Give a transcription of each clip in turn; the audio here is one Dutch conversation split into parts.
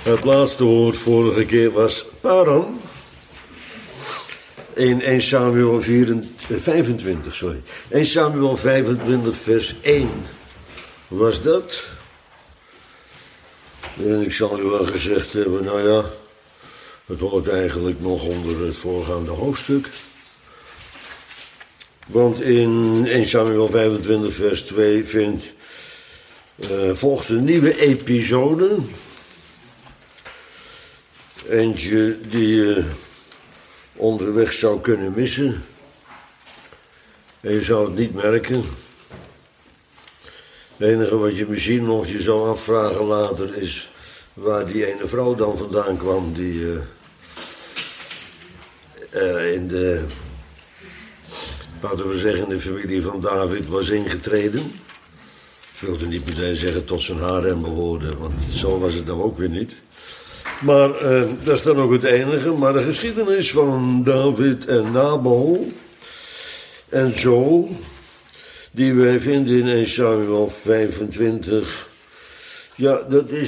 Het laatste woord vorige keer was Paran. In 1 Samuel 25, sorry. 1 Samuel 25 vers 1 was dat. En ik zal u wel gezegd hebben, nou ja, het hoort eigenlijk nog onder het voorgaande hoofdstuk. Want in 1 Samuel 25 vers 2 volgt een nieuwe episode. Eentje die je onderweg zou kunnen missen. En je zou het niet merken. Het enige wat je misschien nog je zou afvragen later is waar die ene vrouw dan vandaan kwam die in de, laten we zeggen, in de familie van David was ingetreden. Ik wilde niet meteen zeggen tot zijn harem behoorde, want zo was het dan ook weer niet. Maar dat is dan ook het enige. Maar de geschiedenis van David en Nabal en zo, die wij vinden in 1 Samuel 25, ja, dat is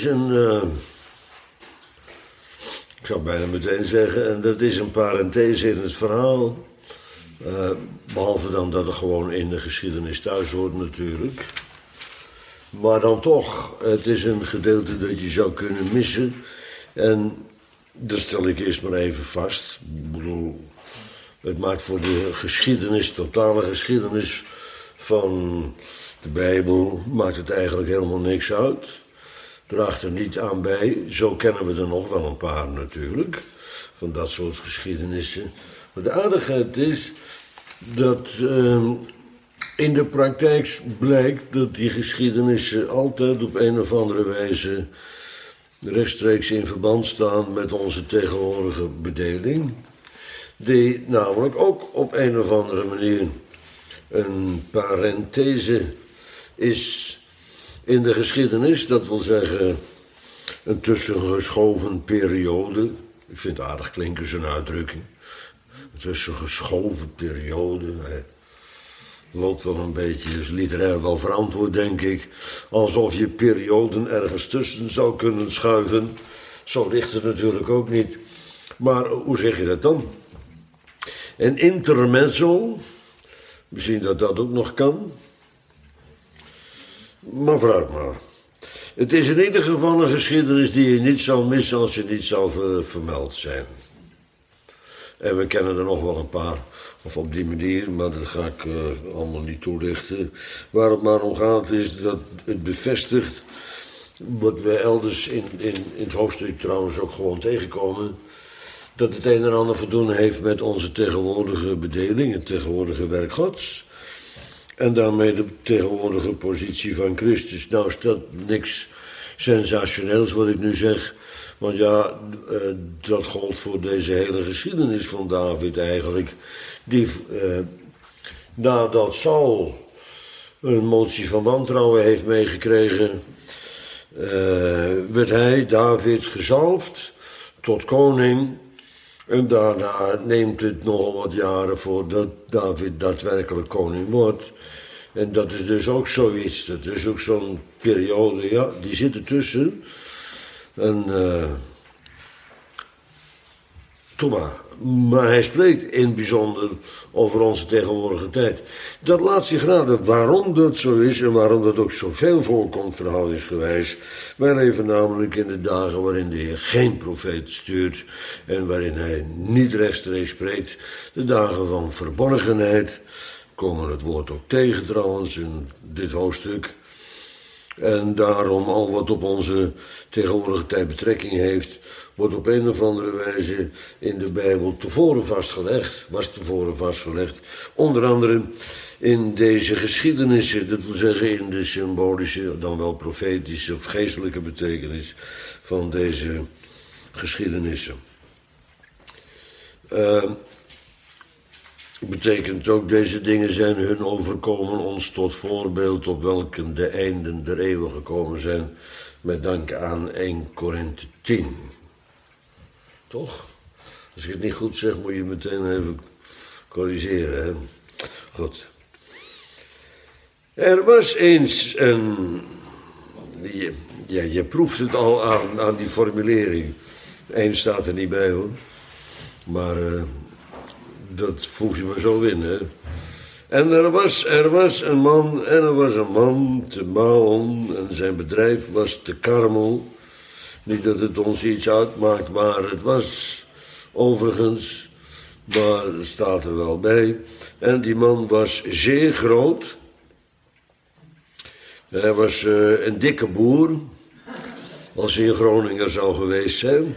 ik zou bijna meteen zeggen, en dat is een parenthese in het verhaal. Behalve dan dat het gewoon in de geschiedenis thuis hoort natuurlijk. Maar dan toch, het is een gedeelte dat je zou kunnen missen. En dat stel ik eerst maar even vast. Ik bedoel, het maakt voor de geschiedenis, totale geschiedenis van de Bijbel, maakt het eigenlijk helemaal niks uit. Draagt er niet aan bij. Zo kennen we er nog wel een paar natuurlijk, van dat soort geschiedenissen. Maar de aardigheid is dat in de praktijk blijkt dat die geschiedenissen altijd op een of andere wijze rechtstreeks in verband staan met onze tegenwoordige bedeling, die namelijk ook op een of andere manier een parenthese is in de geschiedenis, dat wil zeggen een tussengeschoven periode. Ik vind het aardig klinken, zo'n uitdrukking. Een tussengeschoven periode. Loopt wel een beetje, is literair wel verantwoord, denk ik. Alsof je perioden ergens tussen zou kunnen schuiven. Zo ligt het natuurlijk ook niet. Maar hoe zeg je dat dan? Een intermezzo. Misschien dat dat ook nog kan. Maar vooruit maar. Het is in ieder geval een geschiedenis die je niet zou missen als je niet zou vermeld zijn. En we kennen er nog wel een paar. Of op die manier, maar dat ga ik allemaal niet toelichten. Waar het maar om gaat is dat het bevestigt wat we elders in het hoofdstuk trouwens ook gewoon tegenkomen. Dat het een en ander te doen heeft met onze tegenwoordige bedeling, het tegenwoordige werk Gods. En daarmee de tegenwoordige positie van Christus. Nou is dat niks sensationeels wat ik nu zeg. Want ja, dat gold voor deze hele geschiedenis van David eigenlijk. Die nadat Saul een motie van wantrouwen heeft meegekregen, werd hij, David, gezalfd tot koning. En daarna neemt het nogal wat jaren voordat David daadwerkelijk koning wordt. En dat is dus ook zoiets, dat is ook zo'n periode, ja, die zit ertussen. En maar hij spreekt in het bijzonder over onze tegenwoordige tijd. Dat laat zich raden waarom dat zo is en waarom dat ook zoveel voorkomt verhoudingsgewijs. Wij leven namelijk in de dagen waarin de Heer geen profeet stuurt en waarin hij niet rechtstreeks spreekt. De dagen van verborgenheid, komen het woord ook tegen trouwens in dit hoofdstuk. En daarom al wat op onze tegenwoordige tijd betrekking heeft, wordt op een of andere wijze in de Bijbel tevoren vastgelegd, was tevoren vastgelegd. Onder andere in deze geschiedenissen, dat wil zeggen in de symbolische, dan wel profetische of geestelijke betekenis van deze geschiedenissen. Betekent ook, deze dingen zijn hun overkomen ons tot voorbeeld op welke de einden der eeuwen gekomen zijn, met dank aan 1 Korinthe 10. Toch? Als ik het niet goed zeg, moet je meteen even corrigeren. Hè? Goed. Er was eens een je proeft het al aan die formulering. Eén staat er niet bij hoor. Maar dat voeg je maar zo in, hè. En er was een man te Maon en zijn bedrijf was te Karmel. Niet dat het ons iets uitmaakt waar het was, overigens, maar het staat er wel bij. En die man was zeer groot. Hij was een dikke boer, als hij in Groningen zou geweest zijn.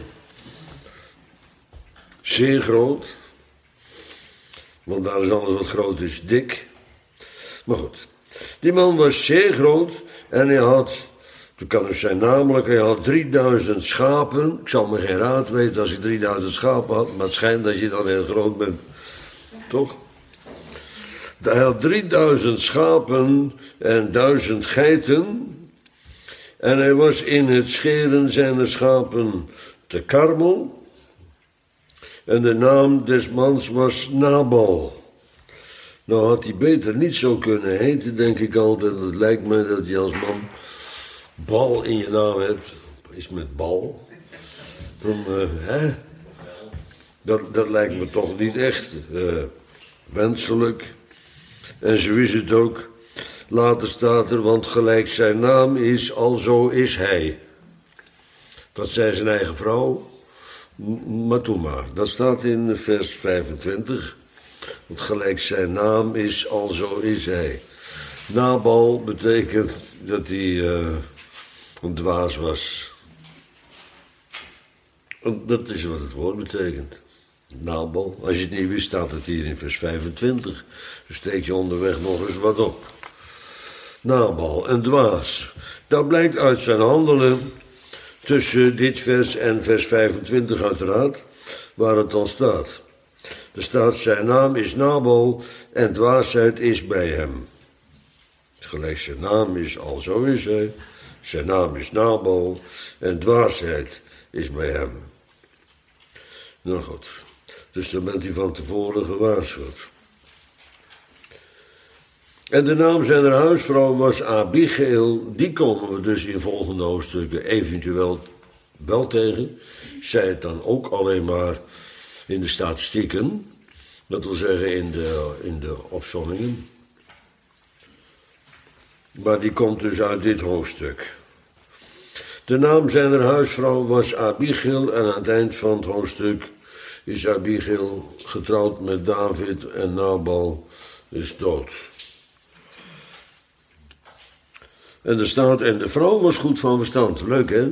Zeer groot. Want daar is alles wat groot is, dik. Maar goed, die man was zeer groot en hij had, toen kan het zijn namelijk, hij had 3000 schapen. Ik zal me geen raad weten als ik 3000 schapen had, maar het schijnt dat je dan heel groot bent. Toch? Hij had 3000 schapen en 1000 geiten. En hij was in het scheren zijner schapen te Karmel. En de naam des mans was Nabal. Nou had hij beter niet zo kunnen heten, denk ik altijd. Het lijkt me dat je als man bal in je naam hebt. Is met bal. Dan, dat lijkt me toch niet echt wenselijk. En zo is het ook. Later staat er, want gelijk zijn naam is, alzo is hij. Dat zei zijn eigen vrouw. Maar toen maar. Dat staat in vers 25. Want gelijk zijn naam is, alzo is hij. Nabal betekent dat hij een dwaas was. En dat is wat het woord betekent. Nabal. Als je het niet wist, staat het hier in vers 25. Dus steek je onderweg nog eens wat op. Nabal, een dwaas. Dat blijkt uit zijn handelen tussen dit vers en vers 25 uiteraard, waar het dan staat. Er staat, zijn naam is Nabal en dwaasheid is bij hem. Gelijk zijn naam is, alzo is hij. Zijn naam is Nabal en dwaasheid is bij hem. Nou goed, dus dan bent hij van tevoren gewaarschuwd. En de naam zijner huisvrouw was Abigail. Die komen we dus in volgende hoofdstukken eventueel wel tegen. Zij het dan ook alleen maar in de statistieken. Dat wil zeggen in de opsommingen. Maar die komt dus uit dit hoofdstuk. De naam zijner huisvrouw was Abigail. En aan het eind van het hoofdstuk is Abigail getrouwd met David en Nabal is dood. En er staat, en de vrouw was goed van verstand. Leuk, hè?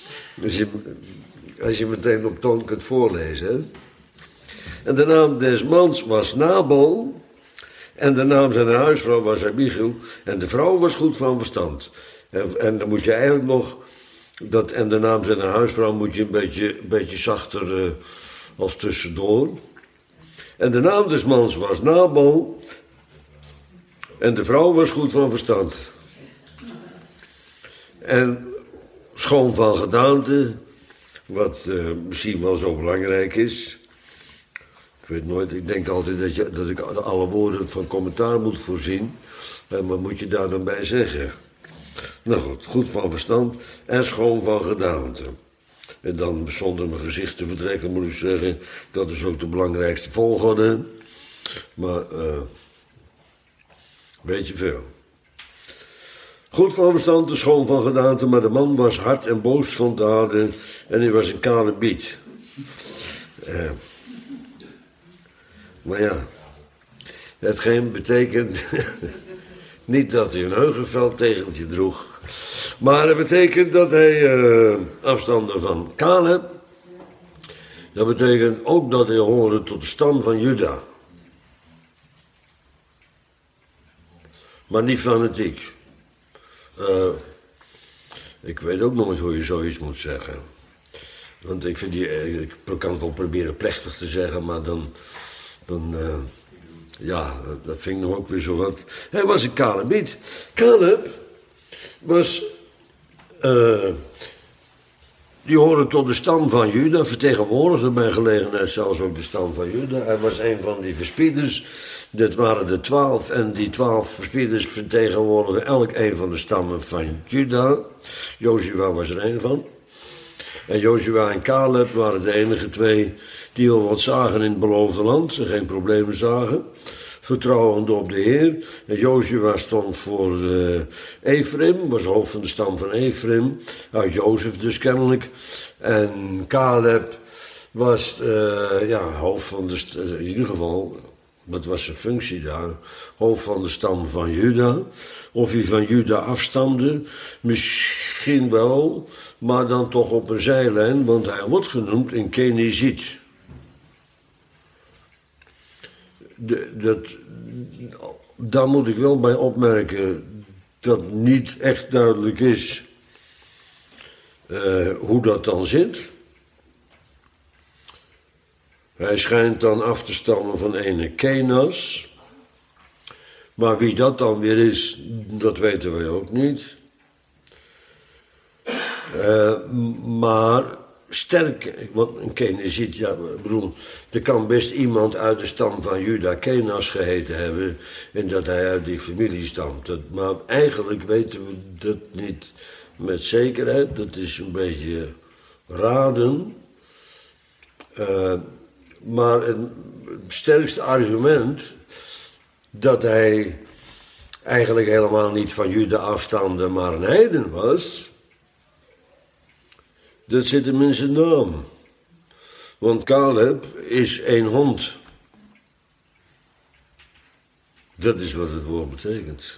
Als je meteen op toon kunt voorlezen, hè? En de naam des mans was Nabal. En de naam zijn huisvrouw was Abigail. En de vrouw was goed van verstand. En dan moet je eigenlijk nog, en de naam zijn huisvrouw moet je een beetje zachter als tussendoor. En de naam des mans was Nabal. En de vrouw was goed van verstand. En schoon van gedaante, wat misschien wel zo belangrijk is. Ik weet nooit, ik denk altijd dat ik alle woorden van commentaar moet voorzien. Maar wat moet je daar dan bij zeggen? Nou goed, goed van verstand en schoon van gedaante. En dan zonder mijn gezicht te vertrekken moet ik zeggen, dat is ook de belangrijkste volgorde. Maar weet je veel. Goed van verstand en schoon van gedaante, maar de man was hard en boos van daden en hij was een Kalebiet. Maar ja, hetgeen betekent niet dat hij een heugenveldtegeltje droeg, maar het betekent dat hij afstander van Caleb. Dat betekent ook dat hij hoorde tot de stam van Juda. Maar niet fanatiek. Ik weet ook nooit hoe je zoiets moet zeggen. Want ik vind ik kan het wel proberen plechtig te zeggen, maar dan dat vind ik nog ook weer zo wat. Hij was een Kalebiet. Caleb was die horen tot de stam van Juda, vertegenwoordigde bij gelegenheid zelfs ook de stam van Juda. Hij was een van die verspieders, dat waren de 12 en die 12 verspieders vertegenwoordigden elk een van de stammen van Juda. Jozua was er een van. En Jozua en Caleb waren de enige twee die wel wat zagen in het beloofde land, geen problemen zagen. Vertrouwend op de Heer. En Jozua stond voor Ephraim, was hoofd van de stam van Ephraim, uit Jozef dus kennelijk. En Caleb was hoofd van de, in ieder geval, dat was zijn functie daar, hoofd van de stam van Juda. Of hij van Juda afstamde, misschien wel, maar dan toch op een zijlijn, want hij wordt genoemd een Keniziet. Daar moet ik wel bij opmerken dat niet echt duidelijk is hoe dat dan zit. Hij schijnt dan af te stammen van ene Kenas. Maar wie dat dan weer is, dat weten wij ook niet. Maar sterk, want een Keniziet, ja, ik bedoel, er kan best iemand uit de stam van Juda Kenas geheten hebben en dat hij uit die familie stamt. Maar eigenlijk weten we dat niet met zekerheid, dat is een beetje raden. Maar het sterkste argument dat hij eigenlijk helemaal niet van Juda afstamde, maar een heiden was, dat zit hem in zijn naam. Want Caleb is een hond. Dat is wat het woord betekent.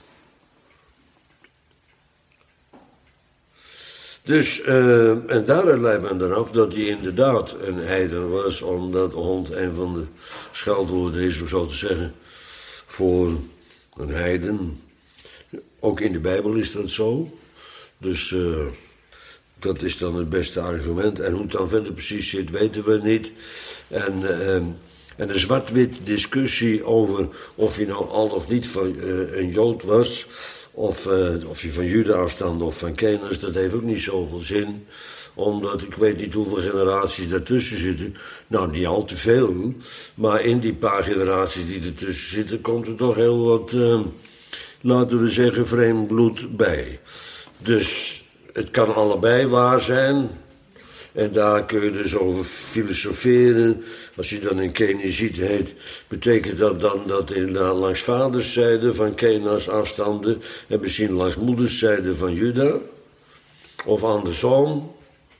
Dus, en daaruit leidt men dan af dat hij inderdaad een heiden was, omdat hond een van de scheldwoorden is, om zo te zeggen, voor een heiden. Ook in de Bijbel is dat zo. Dus dat is dan het beste argument. En hoe het dan verder precies zit, weten we niet. En een zwart-wit discussie over of hij nou al of niet van een Jood was, of hij van Juda afstamde of van Kenas, dat heeft ook niet zoveel zin. Omdat ik weet niet hoeveel generaties daartussen zitten. Nou, niet al te veel. Maar in die paar generaties die ertussen zitten, komt er toch heel wat, laten we zeggen, vreemd bloed bij. Dus het kan allebei waar zijn. En daar kun je dus over filosoferen. Als je dan een Keniziet heet, betekent dat dan dat hij langs vaderszijde van Kenas afstamde en misschien langs moederszijde van Juda? Of andersom?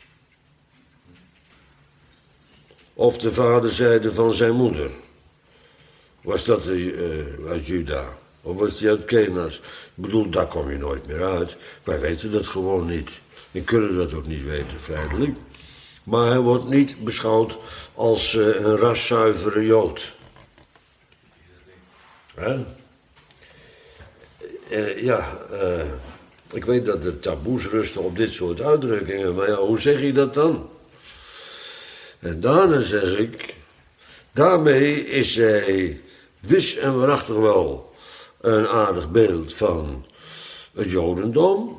Of de vaderzijde van zijn moeder? Was dat uit Juda? Of was die uit Kenas? Ik bedoel, daar kom je nooit meer uit. Wij weten dat gewoon niet. En kunnen dat ook niet weten, feitelijk. Maar hij wordt niet beschouwd als een raszuivere Jood. Ik weet dat er taboes rusten op dit soort uitdrukkingen, maar ja, hoe zeg je dat dan? En daarna zeg ik, daarmee is hij wis en waarachtig wel een aardig beeld van het Jodendom.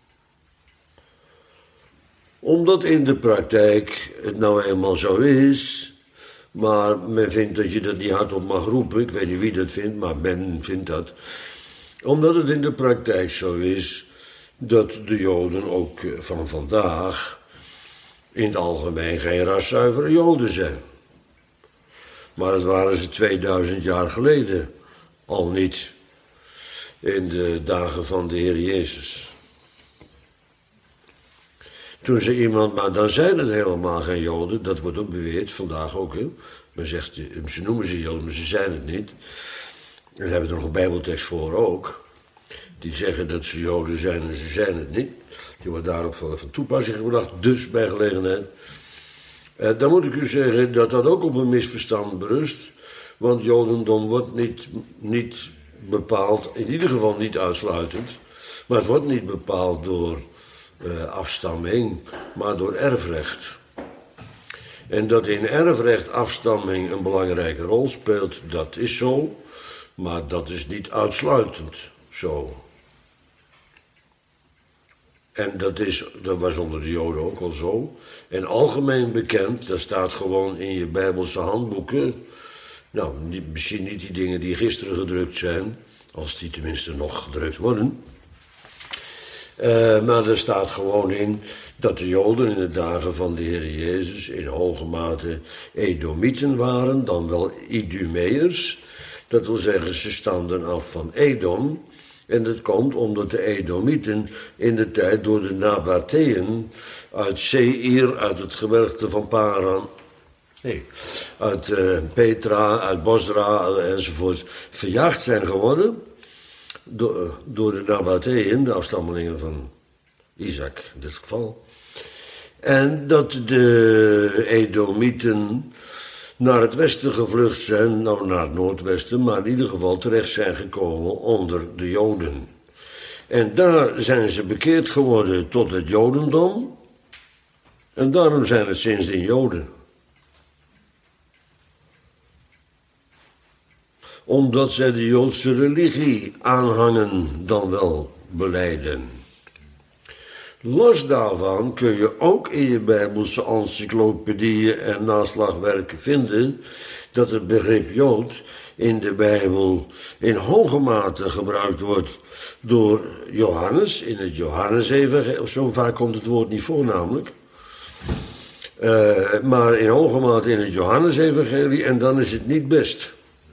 Omdat in de praktijk het nou eenmaal zo is, maar men vindt dat je dat niet hardop mag roepen. Ik weet niet wie dat vindt, maar men vindt dat. Omdat het in de praktijk zo is dat de Joden ook van vandaag in het algemeen geen raszuivere Joden zijn. Maar dat waren ze 2000 jaar geleden al niet, in de dagen van de Heer Jezus. Toen zei iemand, maar dan zijn het helemaal geen Joden, dat wordt ook beweerd, vandaag ook. Hè? Men zegt, ze noemen ze Joden, maar ze zijn het niet. En daar hebben we nog een bijbeltekst voor ook. Die zeggen dat ze Joden zijn en ze zijn het niet. Die wordt daarop van toepassing gebracht, dus bij gelegenheid. Dan moet ik u zeggen dat dat ook op een misverstand berust. Want Jodendom wordt niet bepaald, in ieder geval niet uitsluitend. Maar het wordt niet bepaald door afstamming, maar door erfrecht. En dat in erfrecht afstamming een belangrijke rol speelt, dat is zo. Maar dat is niet uitsluitend zo. En dat was onder de Joden ook al zo. En algemeen bekend, dat staat gewoon in je Bijbelse handboeken. Nou, misschien niet die dingen die gisteren gedrukt zijn, als die tenminste nog gedrukt worden. Maar er staat gewoon in dat de Joden in de dagen van de Heer Jezus in hoge mate Edomieten waren, dan wel Idumeërs. Dat wil zeggen, ze stamden af van Edom. En dat komt omdat de Edomieten in de tijd door de Nabateën uit Seir, uit het gebergte van Paran, uit Petra, uit Bosra enzovoort, verjaagd zijn geworden door de Nabateën, de afstammelingen van Isaac in dit geval. En dat de Edomieten naar het westen gevlucht zijn, nou naar het noordwesten, maar in ieder geval terecht zijn gekomen onder de Joden. En daar zijn ze bekeerd geworden tot het Jodendom. En daarom zijn het sindsdien Joden. Omdat zij de Joodse religie aanhangen, dan wel belijden. Los daarvan kun je ook in je Bijbelse encyclopedieën en naslagwerken vinden dat het begrip Jood in de Bijbel in hoge mate gebruikt wordt door Johannes, in het Johannesevangelie. Zo vaak komt het woord niet voor namelijk. Maar in hoge mate in het Johannesevangelie en dan is het niet best.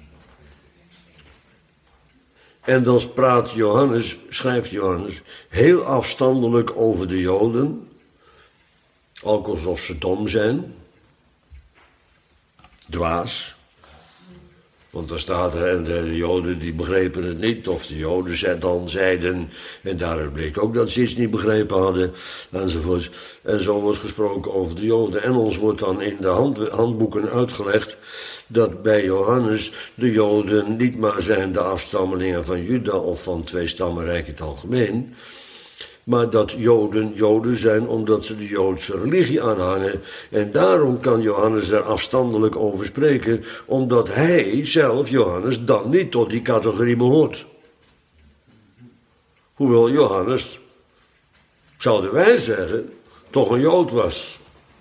En dan schrijft Johannes, heel afstandelijk over de Joden, ook alsof ze dom zijn, dwaas. Want daar staat er, en de Joden die begrepen het niet, of de Joden dan zeiden, en daaruit bleek ook dat ze iets niet begrepen hadden, enzovoort. En zo wordt gesproken over de Joden. En ons wordt dan in de handboeken uitgelegd dat bij Johannes de Joden niet maar zijn de afstammelingen van Juda of van twee stammenrijk in het algemeen, maar dat Joden zijn omdat ze de Joodse religie aanhangen. En daarom kan Johannes er afstandelijk over spreken, omdat hij zelf, Johannes, dan niet tot die categorie behoort. Hoewel Johannes, zouden wij zeggen, toch een Jood was.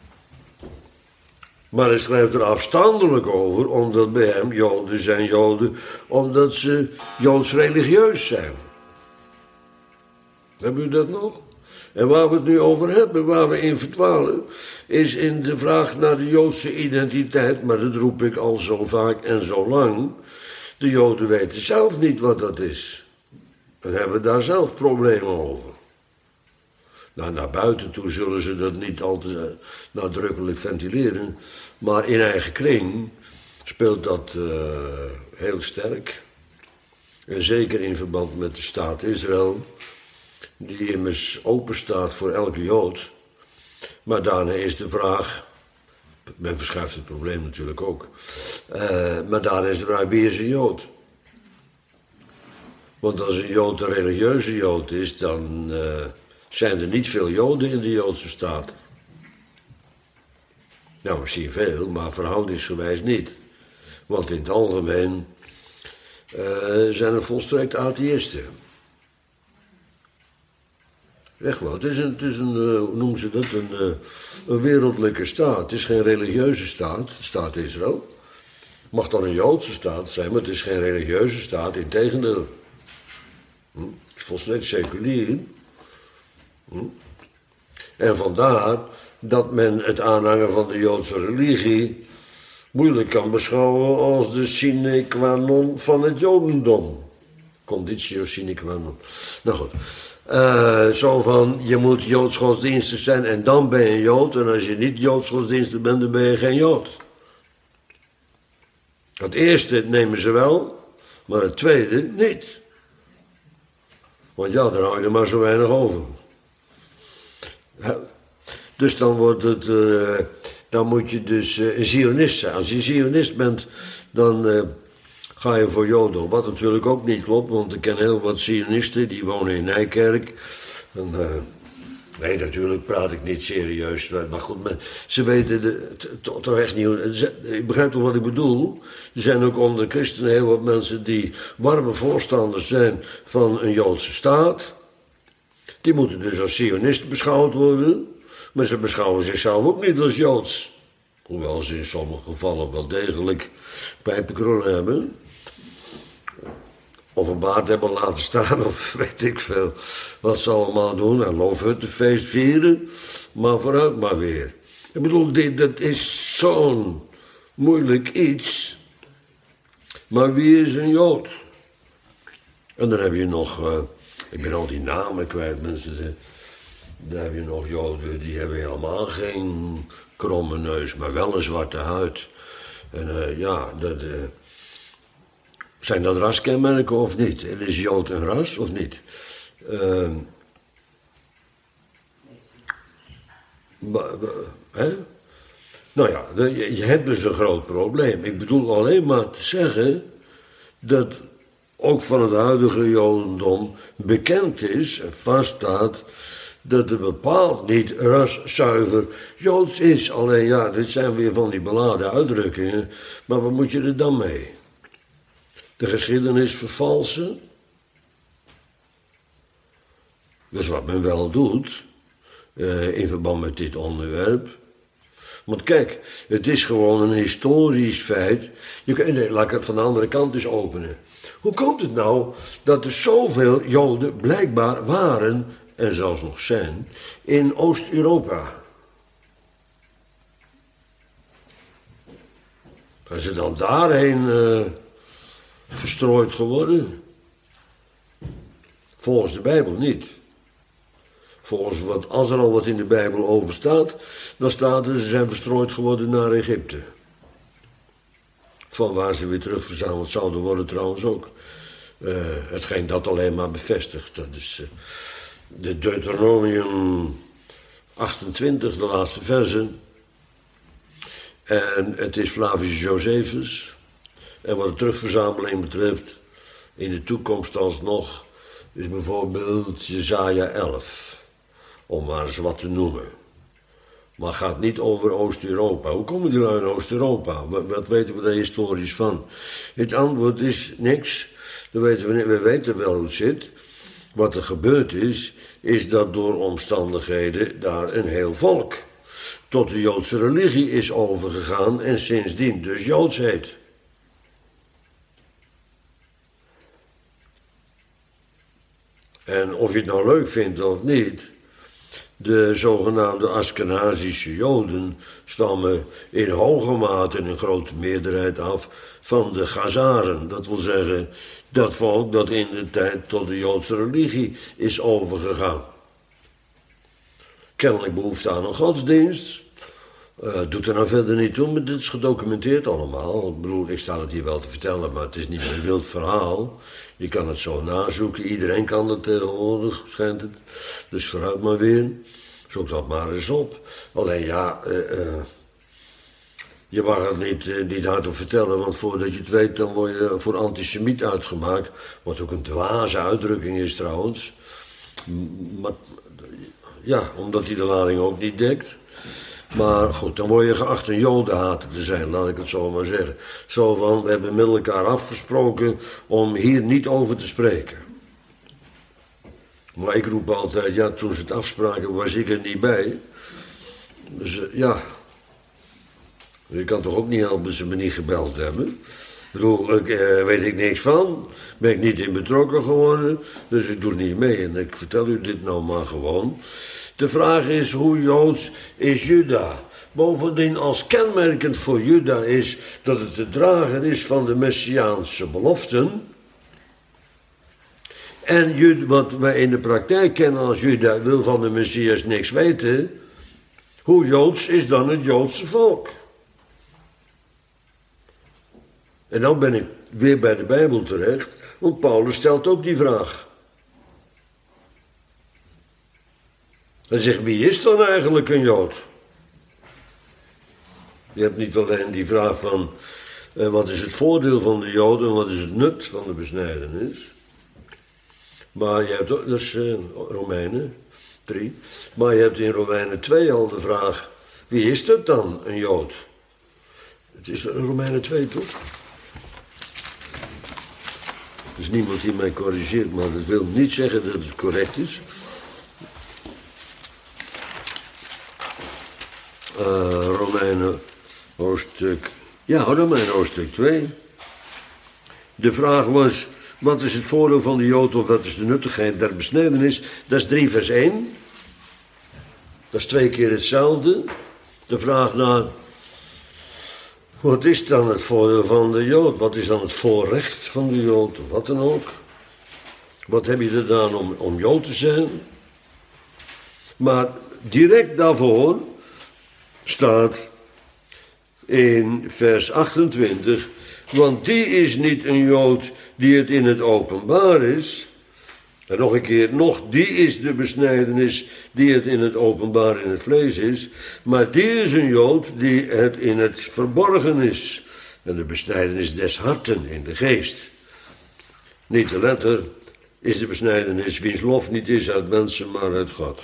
Maar hij schrijft er afstandelijk over, omdat bij hem Joden zijn Joden, omdat ze Joods religieus zijn. Hebben u dat nog? En waar we het nu over hebben, waar we in verdwalen, is in de vraag naar de Joodse identiteit, maar dat roep ik al zo vaak en zo lang. De Joden weten zelf niet wat dat is. En hebben daar zelf problemen over. Nou, naar buiten toe zullen ze dat niet al te nadrukkelijk ventileren, maar in eigen kring speelt dat heel sterk. En zeker in verband met de staat Israël, die immers open staat voor elke Jood. Maar daarna is de vraag, men verschuift het probleem natuurlijk ook, maar daarna is de vraag, wie is een Jood? Want als een Jood een religieuze Jood is, dan zijn er niet veel Joden in de Joodse staat. Nou, misschien veel, maar verhoudingsgewijs niet. Want in het algemeen zijn er volstrekt atheïsten. Echt wel, het is een hoe noemen ze dat, een wereldlijke staat. Het is geen religieuze staat, de staat Israël. Mag dan een Joodse staat zijn, maar het is geen religieuze staat, integendeel. Het is volstrekt seculier. En vandaar dat men het aanhangen van de Joodse religie moeilijk kan beschouwen als de sine qua non van het Jodendom. Conditio sine qua non. Nou goed. Zo van, je moet Joods godsdienstig zijn en dan ben je Jood. En als je niet Joods godsdienstig bent, dan ben je geen Jood. Het eerste nemen ze wel, maar het tweede niet. Want ja, dan hou je er maar zo weinig over. Dus dan wordt het, dan moet je dus een Zionist zijn. Als je een Zionist bent, dan ga je voor Joden. Wat natuurlijk ook niet klopt, want ik ken heel wat Zionisten, die wonen in Nijkerk. En, nee, natuurlijk praat ik niet serieus, maar goed, ze weten toch echt niet. Ik begrijp toch wat ik bedoel? Er zijn ook onder de christenen heel wat mensen die warme voorstanders zijn van een Joodse staat. Die moeten dus als Zionisten beschouwd worden, maar ze beschouwen zichzelf ook niet als Joods. Hoewel ze in sommige gevallen wel degelijk pijpenkrullen hebben. Of een baard hebben laten staan, of weet ik veel wat ze allemaal doen. En loofhuttenfeest vieren, maar vooruit maar weer. Ik bedoel, dat is zo'n moeilijk iets. Maar wie is een Jood? En dan heb je nog, ik ben al die namen kwijt, mensen. Dan heb je nog Joden, die hebben helemaal geen kromme neus, maar wel een zwarte huid. En zijn dat raskenmerken of niet? En is Jood een ras of niet? Nou ja, je hebt dus een groot probleem. Ik bedoel alleen maar te zeggen dat ook van het huidige Jodendom bekend is en vaststaat dat het bepaald niet raszuiver Joods is. Alleen ja, dit zijn weer van die beladen uitdrukkingen, maar wat moet je er dan mee? De geschiedenis vervalsen? Dus wat men wel doet, in verband met dit onderwerp. Want kijk, het is gewoon een historisch feit. Laat ik het van de andere kant eens openen. Hoe komt het nou dat er zoveel Joden blijkbaar waren, en zelfs nog zijn, in Oost-Europa? Zijn ze dan daarheen verstrooid geworden? Volgens de Bijbel niet. Als er al wat in de Bijbel over staat, dan staat er, ze zijn verstrooid geworden naar Egypte. Van waar ze weer terug verzameld zouden worden trouwens ook. Hetgeen dat alleen maar bevestigt. Dat is de Deuteronomium 28, de laatste versen. En het is Flavius Josephus. En wat de terugverzameling betreft, in de toekomst alsnog, is bijvoorbeeld Jesaja 11. Om maar eens wat te noemen. Maar het gaat niet over Oost-Europa. Hoe komen die nou in Oost-Europa? Wat weten we daar historisch van? Het antwoord is niks. Dat weten we niet. We weten wel hoe het zit. Wat er gebeurd is dat door omstandigheden daar een heel volk tot de Joodse religie is overgegaan en sindsdien dus Joods heet. En of je het nou leuk vindt of niet, de zogenaamde Askenazische Joden stammen in hoge mate en in grote meerderheid af van de Chazaren. Dat wil zeggen, dat volk dat in de tijd tot de Joodse religie is overgegaan. Kennelijk behoefte aan een godsdienst. Doet er nou verder niet toe, maar dit is gedocumenteerd allemaal. Ik bedoel, ik sta het hier wel te vertellen, maar het is niet een wild verhaal. Je kan het zo nazoeken, iedereen kan het tegenwoordig, schijnt het. Dus vooruit maar weer. Zoek dat maar eens op. Alleen ja, je mag het niet hardop vertellen, want voordat je het weet, dan word je voor antisemiet uitgemaakt. Wat ook een dwaze uitdrukking is trouwens. Maar, ja, omdat hij de lading ook niet dekt. Maar goed, dan word je geacht een jodenhater te zijn, laat ik het zo maar zeggen. Zo van, we hebben met elkaar afgesproken om hier niet over te spreken. Maar ik roep altijd, ja, toen ze het afspraken was ik er niet bij. Dus ja, ik kan toch ook niet helpen dat ze me niet gebeld hebben. Ik bedoel, weet ik niks van, ben ik niet in betrokken geworden, dus ik doe niet mee. En ik vertel u dit nou maar gewoon. De vraag is, hoe Joods is Juda? Bovendien, als kenmerkend voor Juda is dat het de drager is van de Messiaanse beloften. En wat wij in de praktijk kennen als Juda wil van de Messias niks weten. Hoe Joods is dan het Joodse volk? En dan ben ik weer bij de Bijbel terecht, want Paulus stelt ook die vraag. Hij zegt, wie is dan eigenlijk een Jood? Je hebt niet alleen die vraag van, wat is het voordeel van de Joden en wat is het nut van de besnijdenis? Maar je hebt ook, dat is Romeinen 3, maar je hebt in Romeinen 2 al de vraag, wie is dat dan, een Jood? Het is Romeinen 2 toch? Er is niemand die mij corrigeert, maar dat wil niet zeggen dat het correct is. Romeinen hoofdstuk... Ja, Romeinen hoofdstuk 2. De vraag was, wat is het voordeel van de Jood of wat is de nuttigheid der besnijdenis? Dat is 3 vers 1. Dat is 2 keer hetzelfde. De vraag naar, wat is dan het voordeel van de Jood? Wat is dan het voorrecht van de Jood of wat dan ook? Wat heb je gedaan om Jood te zijn? Maar direct daarvoor staat in vers 28... Want die is niet een Jood die het in het openbaar is. En nog een keer, die is de besnijdenis die het in het openbaar in het vlees is. Maar die is een Jood die het in het verborgen is. En de besnijdenis des harten in de geest. Niet de letter is de besnijdenis wiens lof niet is uit mensen, maar uit God.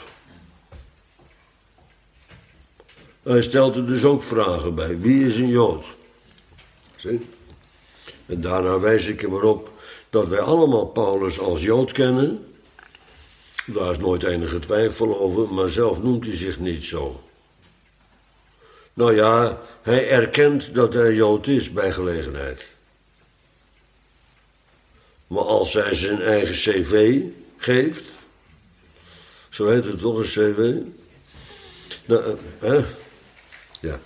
Hij stelt er dus ook vragen bij. Wie is een Jood? Zie? En daarna wijs ik er maar op dat wij allemaal Paulus als Jood kennen. Daar is nooit enige twijfel over, maar zelf noemt hij zich niet zo. Nou ja, hij erkent dat hij Jood is bij gelegenheid. Maar als hij zijn eigen cv geeft, zo heet het toch een cv? Nou, ja.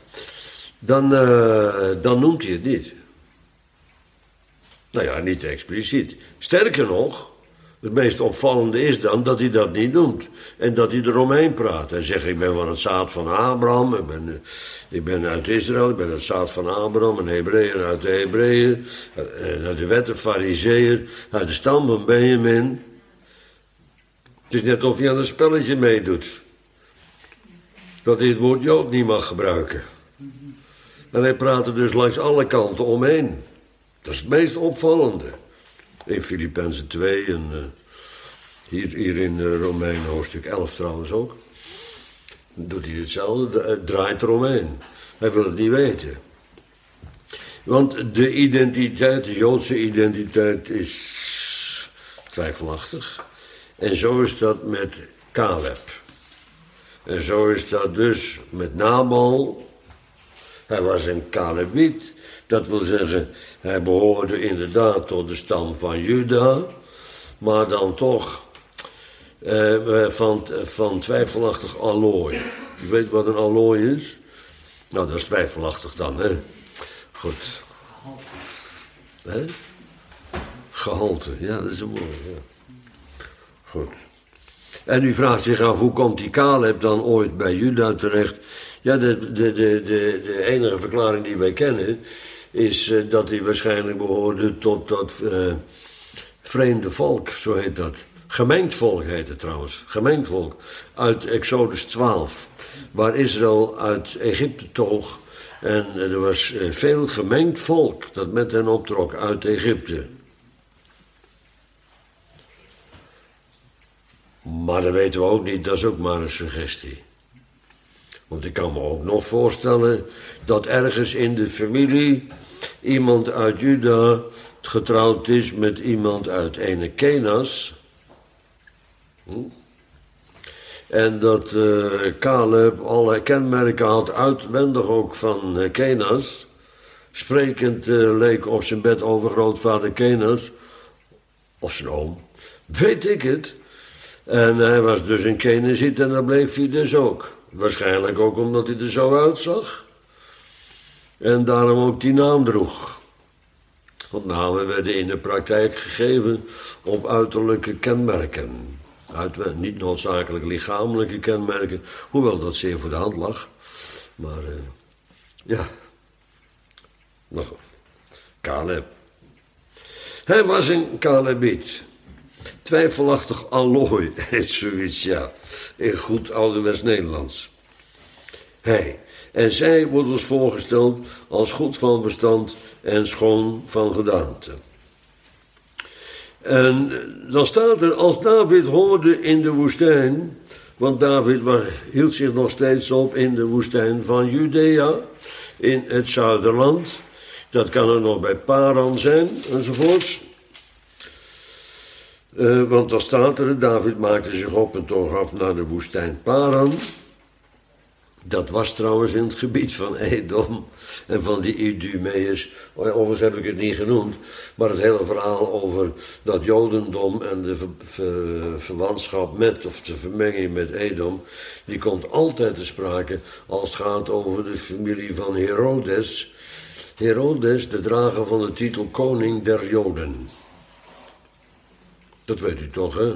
Dan noemt hij het niet. Nou ja, niet expliciet. Sterker nog, het meest opvallende is dan dat hij dat niet noemt. En dat hij eromheen praat. Hij zegt, ik ben van het zaad van Abraham. Ik ben uit Israël, ik ben het zaad van Abraham. Een Hebreeër uit de Hebreeën. Uit de wet, een Farizeeër. Uit de stam van Benjamin. Het is net of hij aan een spelletje meedoet. Dat hij het woord Jood niet mag gebruiken. En hij praat er dus langs alle kanten omheen. Dat is het meest opvallende. In Filippenzen 2 en hier in Romeinen hoofdstuk 11 trouwens ook. Doet hij hetzelfde, het draait eromheen. Hij wil het niet weten. Want de identiteit, de Joodse identiteit is twijfelachtig. En zo is dat met Caleb. En zo is dat dus met Nabal. Hij was een Calebiet. Dat wil zeggen, hij behoorde inderdaad tot de stam van Juda, maar dan toch van twijfelachtig allooi. Je weet wat een allooi is? Nou, dat is twijfelachtig dan, hè? Goed. Hè? Gehalte, ja, dat is een mooi, ja. Goed. En u vraagt zich af, hoe komt die Caleb dan ooit bij Juda terecht? Ja, de enige verklaring die wij kennen is dat hij waarschijnlijk behoorde tot dat vreemde volk, zo heet dat. Gemengd volk heet het trouwens, gemengd volk. Uit Exodus 12, waar Israël uit Egypte toog. En er was veel gemengd volk dat met hen optrok uit Egypte. Maar dat weten we ook niet, dat is ook maar een suggestie. Want ik kan me ook nog voorstellen dat ergens in de familie iemand uit Juda getrouwd is met iemand uit ene Kenas. En dat Caleb alle kenmerken had uitwendig ook van Kenas. Sprekend leek op zijn bed over grootvader Kenas. Of zijn oom. Weet ik het. En hij was dus een Kenaziet en dat bleef hij dus ook. Waarschijnlijk ook omdat hij er zo uitzag. En daarom ook die naam droeg. Want namen werden in de praktijk gegeven op uiterlijke kenmerken. Niet noodzakelijk lichamelijke kenmerken, hoewel dat zeer voor de hand lag. Maar ja, nog goed. Caleb. Hij was een Calebiet. Twijfelachtig allooi, heet zoiets, ja. In goed ouderwets Nederlands. Hij. En zij wordt ons voorgesteld als goed van verstand en schoon van gedaante. En dan staat er, als David hoorde in de woestijn, want David hield zich nog steeds op in de woestijn van Judea, in het zuiderland. Dat kan er nog bij Paran zijn, enzovoorts. Want dan staat er, David maakte zich op en toog af naar de woestijn Paran. Dat was trouwens in het gebied van Edom en van die Idumeërs. Overigens heb ik het niet genoemd, maar het hele verhaal over dat Jodendom en de verwantschap met, of de vermenging met Edom, die komt altijd te sprake als het gaat over de familie van Herodes. Herodes, de drager van de titel koning der Joden. Dat weet u toch, hè?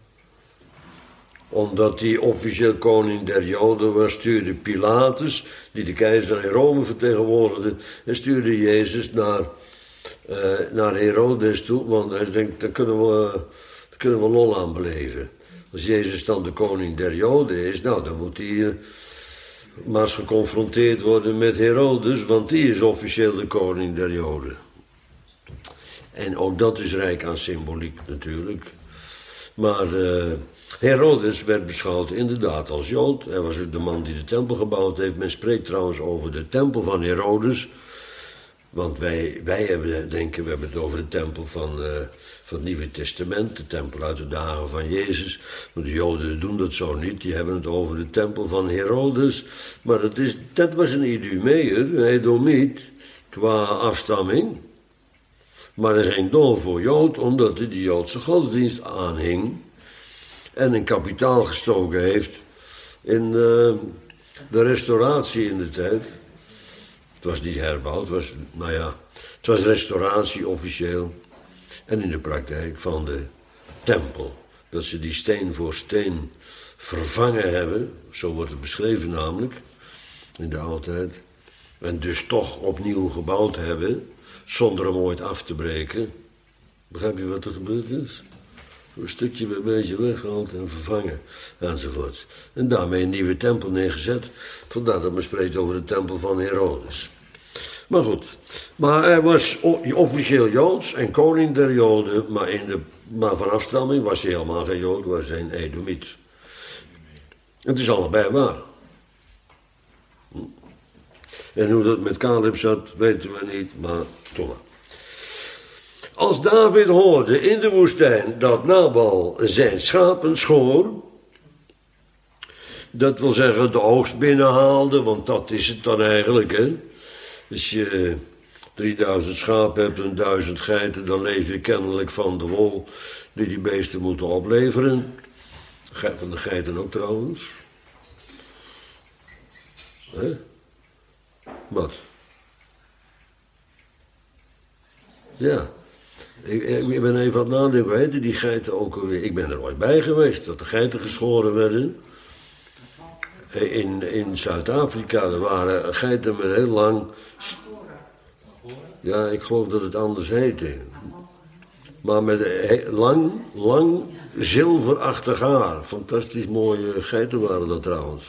Omdat hij officieel koning der Joden was, stuurde Pilatus, die de keizer in Rome vertegenwoordigde, en stuurde Jezus naar Herodes toe, want hij denkt, daar kunnen we lol aan beleven. Als Jezus dan de koning der Joden is, nou, dan moet hij maar eens geconfronteerd worden met Herodes, want die is officieel de koning der Joden. En ook dat is rijk aan symboliek natuurlijk. Maar Herodes werd beschouwd inderdaad als Jood. Hij was ook de man die de tempel gebouwd heeft. Men spreekt trouwens over de tempel van Herodes. Want wij denken, we hebben het over de tempel van het Nieuwe Testament. De tempel uit de dagen van Jezus. Maar de Joden doen dat zo niet. Die hebben het over de tempel van Herodes. Maar dat was een Idumeër, een Edomiet, qua afstamming. Maar hij ging door voor Jood, omdat hij de Joodse godsdienst aanhing. En een kapitaal gestoken heeft in de restauratie in de tijd. Het was niet herbouwd, het was restauratie officieel. En in de praktijk van de tempel. Dat ze die steen voor steen vervangen hebben, zo wordt het beschreven namelijk, in de oudheid. En dus toch opnieuw gebouwd hebben, zonder hem ooit af te breken. Begrijp je wat er gebeurd is? Een stukje bij beetje weggehaald en vervangen, enzovoort. En daarmee een nieuwe tempel neergezet. Vandaar dat men spreekt over de tempel van Herodes. Maar goed, maar hij was officieel Joods en koning der Joden, maar van afstamming was hij helemaal geen Jood, was hij een Edomiet. Het is allebei waar. En hoe dat met Caleb zat, weten we niet, maar toch maar. Als David hoorde in de woestijn dat Nabal zijn schapen schoor, dat wil zeggen de oogst binnenhaalde, want dat is het dan eigenlijk, hè. Als je 3000 schapen hebt en 1000 geiten, dan leef je kennelijk van de wol die beesten moeten opleveren. Van de geiten ook trouwens. Hè? Wat? Ja. Ik ben even aan het nadenken, hoe heette die geiten ook alweer? Ik ben er ooit bij geweest, dat de geiten geschoren werden. In Zuid-Afrika, er waren geiten met heel lang... Ja, ik geloof dat het anders heette. Maar met lang zilverachtig haar. Fantastisch mooie geiten waren dat trouwens.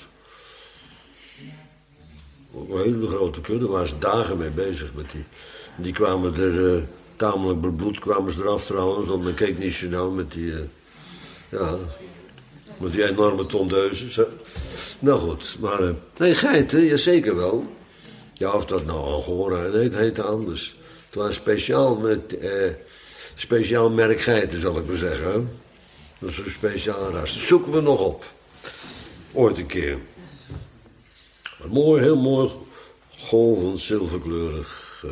Ook een hele grote kudde, waar ze dagen mee bezig met die. Die kwamen er... Tamelijk bebloed kwamen ze eraf trouwens, want men keek niet zo nauw met die enorme tondeuses. Nou goed, maar geiten, ja zeker wel. Ja, of dat nou Angora, nee, het heette anders. Het was speciaal merk geiten, zal ik maar zeggen. Hè? Dat is een speciale ras. Dat zoeken we nog op. Ooit een keer. Mooi, heel mooi, golvend, zilverkleurig.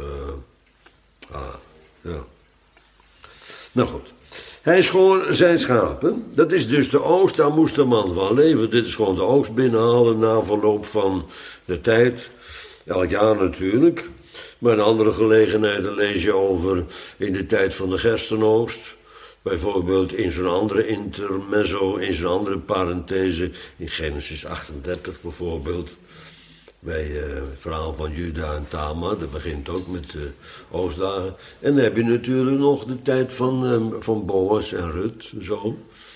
Ja. Nou goed. Hij schoor zijn schapen. Dat is dus de oogst, daar moest de man van leven. Dit is gewoon de oogst binnenhalen na verloop van de tijd. Elk jaar natuurlijk. Maar in andere gelegenheden lees je over in de tijd van de gerstenoogst. Bijvoorbeeld in zo'n andere intermezzo, in zo'n andere parenthese. In Genesis 38 bijvoorbeeld. Bij het verhaal van Juda en Tamar, dat begint ook met oogstdagen. En dan heb je natuurlijk nog de tijd van Boas en Rut, zo.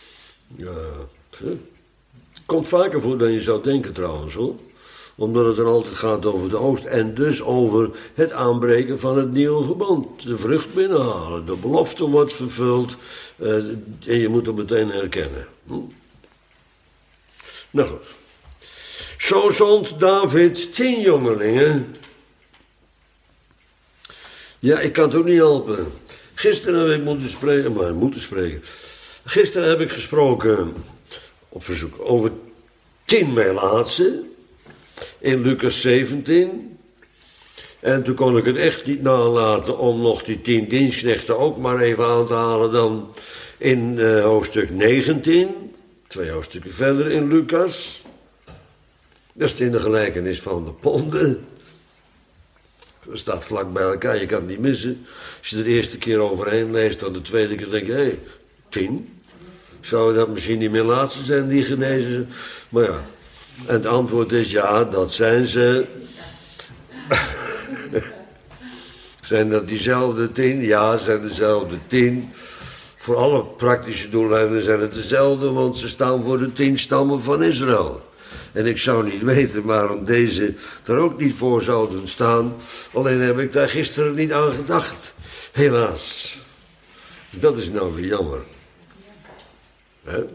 Komt vaker voor dan je zou denken trouwens, hoor. Omdat het dan altijd gaat over de oogst en dus over het aanbreken van het nieuwe verband. De vrucht binnenhalen, de belofte wordt vervuld en je moet het meteen herkennen. Nou goed. Zo zond David 10 jongelingen. Ja, ik kan het ook niet helpen. Gisteren heb ik moeten spreken. Gisteren heb ik gesproken op verzoek over 10 melaatsen. in Lucas 17. En toen kon ik het echt niet nalaten om nog die 10 dienstknechten ook maar even aan te halen dan in hoofdstuk 19. 2 hoofdstukken verder in Lucas. Dat is in de gelijkenis van de ponden. Dat staat vlak bij elkaar, je kan het niet missen. Als je er de eerste keer overheen leest, dan de tweede keer denk je, hé, 10. Zou dat misschien niet meer laatste zijn die genezen? Maar ja, en het antwoord is ja, dat zijn ze. Zijn dat diezelfde 10? Ja, zijn dezelfde 10. Voor alle praktische doeleinden zijn het dezelfde, want ze staan voor de 10 stammen van Israël. En ik zou niet weten waarom deze er ook niet voor zouden staan. Alleen heb ik daar gisteren niet aan gedacht. Helaas. Dat is nou weer jammer. He?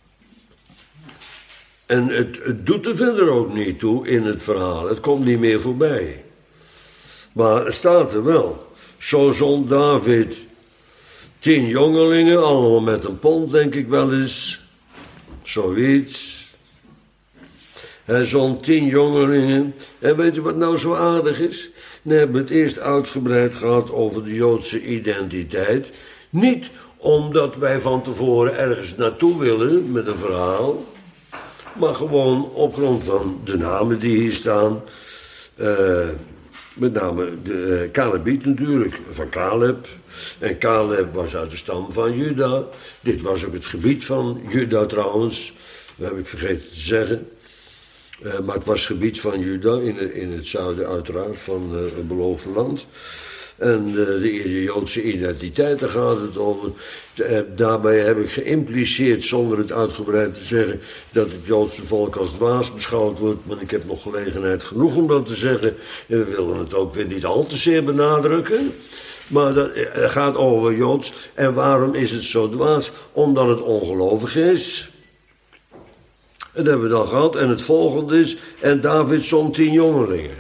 En het doet er verder ook niet toe in het verhaal. Het komt niet meer voorbij. Maar het staat er wel. Zo zond David 10 jongelingen, allemaal met een pond, denk ik wel eens. Zoiets. Hij zond 10 jongelingen. En weet u wat nou zo aardig is? We hebben het eerst uitgebreid gehad over de Joodse identiteit. Niet omdat wij van tevoren ergens naartoe willen met een verhaal. Maar gewoon op grond van de namen die hier staan. Met name de Kalebiet natuurlijk, van Caleb. En Caleb was uit de stam van Juda. Dit was ook het gebied van Juda trouwens. Dat heb ik vergeten te zeggen. Maar het was het gebied van Juda in het zuiden uiteraard van het beloofde land. En de Joodse identiteit, daar gaat het over. Daarbij heb ik geïmpliceerd, zonder het uitgebreid te zeggen, dat het Joodse volk als dwaas beschouwd wordt. Maar ik heb nog gelegenheid genoeg om dat te zeggen. En we willen het ook weer niet al te zeer benadrukken. Maar dat gaat over Joods. En waarom is het zo dwaas? Omdat het ongelovig is. Dat hebben we dan gehad. En het volgende is, en David zond 10 jongelingen.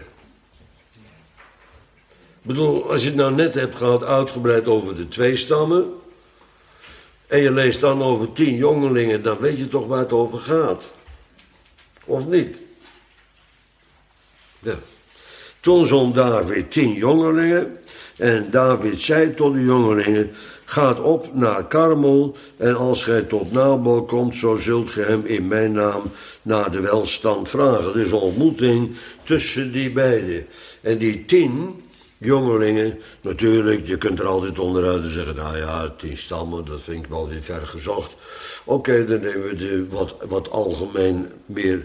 Ik bedoel, als je het nou net hebt gehad uitgebreid over de 2 stammen. En je leest dan over 10 jongelingen, dan weet je toch waar het over gaat. Of niet? Ja. Toen zond David 10 jongelingen. En David zei tot de jongelingen, gaat op naar Karmel. En als gij tot Nabal komt, zo zult ge hem in mijn naam naar de welstand vragen. Dus een ontmoeting tussen die beiden. En die 10 jongelingen, natuurlijk, je kunt er altijd onderuit en zeggen, nou ja, 10 stammen, dat vind ik wel weer ver gezocht. Oké, dan nemen we de wat algemeen meer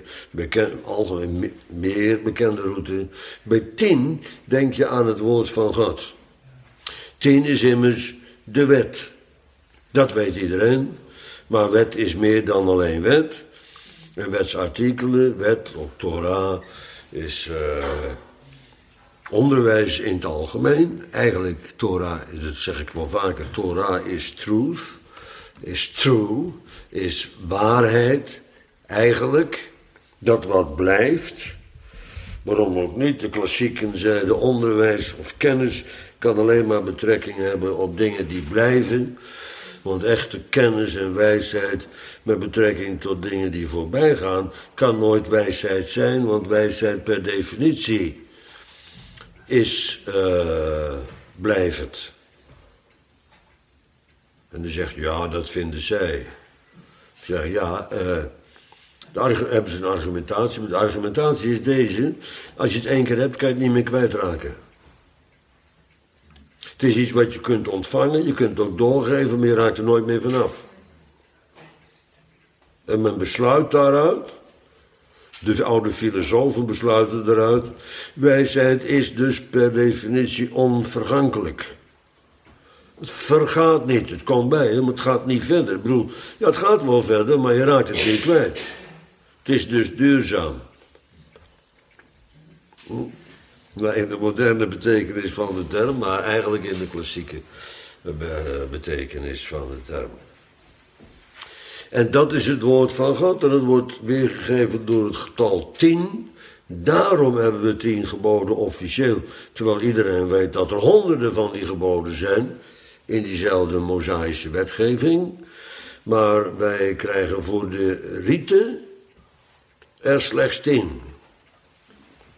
bekende route. Bij 10 denk je aan het woord van God. 10 is immers de wet. Dat weet iedereen. Maar wet is meer dan alleen wet. En wetsartikelen, wet, ook Torah, is onderwijs in het algemeen. Eigenlijk, Torah, dat zeg ik wel vaker, Torah is truth, is true, is waarheid. Eigenlijk, dat wat blijft. Waarom ook niet? De klassieken zeiden onderwijs of kennis kan alleen maar betrekking hebben op dingen die blijven. Want echte kennis en wijsheid met betrekking tot dingen die voorbij gaan, kan nooit wijsheid zijn, want wijsheid per definitie is blijvend. En dan zegt ja, dat vinden zij. Ik zeg ja, hebben ze een argumentatie, maar de argumentatie is deze. Als je het 1 keer hebt, kan je het niet meer kwijtraken. Het is iets wat je kunt ontvangen, je kunt het ook doorgeven, maar je raakt er nooit meer vanaf. En men besluit daaruit, de oude filosofen besluiten eruit, wijsheid is dus per definitie onvergankelijk. Het vergaat niet, het komt bij, maar het gaat niet verder. Ik bedoel, ja, het gaat wel verder, maar je raakt het weer kwijt. Het is dus duurzaam. Nou, in de moderne betekenis van de term, maar eigenlijk in de klassieke betekenis van de term. En dat is het woord van God en het wordt weergegeven door het getal 10. Daarom hebben we 10 geboden officieel, terwijl iedereen weet dat er honderden van die geboden zijn in diezelfde Mosaïsche wetgeving. Maar wij krijgen voor de riten er slechts 10.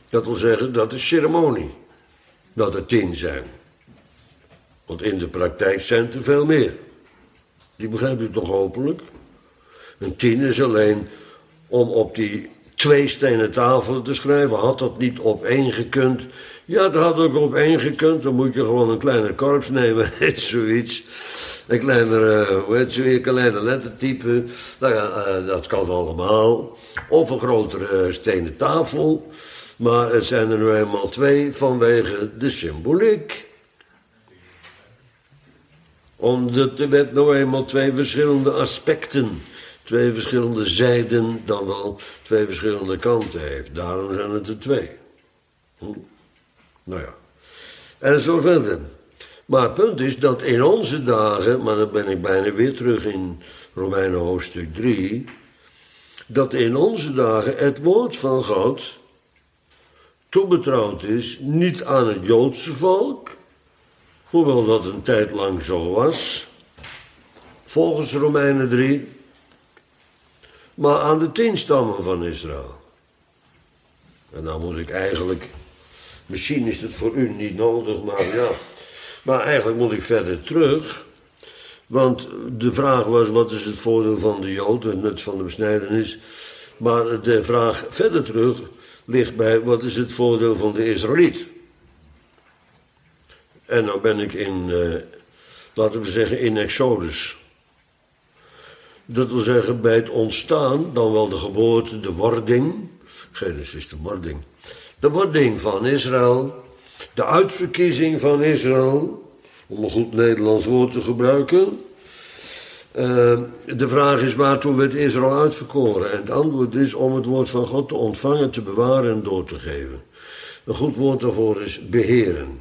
Dat wil zeggen, dat is ceremonie. Dat er 10 zijn. Want in de praktijk zijn er veel meer. Die begrijpt u toch hopelijk? Een 10 is alleen om op die 2 stenen tafelen te schrijven. Had dat niet op 1 gekund? Ja, dat had ook op 1 gekund. Dan moet je gewoon een kleiner korps nemen. Het zoiets. Een kleiner lettertype. Nou ja, dat kan allemaal. Of een grotere stenen tafel. Maar het zijn er nu eenmaal 2 vanwege de symboliek. Omdat de wet nou eenmaal 2 verschillende aspecten, 2 verschillende zijden, dan wel 2 verschillende kanten heeft. Daarom zijn het er 2. Nou ja. En zo verder. Maar het punt is dat in onze dagen, maar dan ben ik bijna weer terug in Romeinen hoofdstuk 3, dat in onze dagen het woord van God toebetrouwd is, niet aan het Joodse volk, hoewel dat een tijd lang zo was, volgens Romeinen 3, maar aan de 10 stammen van Israël. En dan moet ik eigenlijk, misschien is het voor u niet nodig, maar ja, maar eigenlijk moet ik verder terug, want de vraag was, wat is het voordeel van de Jood, het nut van de besnijdenis, maar de vraag verder terug ligt bij, wat is het voordeel van de Israëliet? En dan ben ik in, laten we zeggen, in Exodus. Dat wil zeggen, bij het ontstaan, dan wel de geboorte, de wording. Genesis, de wording. De wording van Israël. De uitverkiezing van Israël. Om een goed Nederlands woord te gebruiken. De vraag is, waartoe werd Israël uitverkoren? En het antwoord is om het woord van God te ontvangen, te bewaren en door te geven. Een goed woord daarvoor is beheren.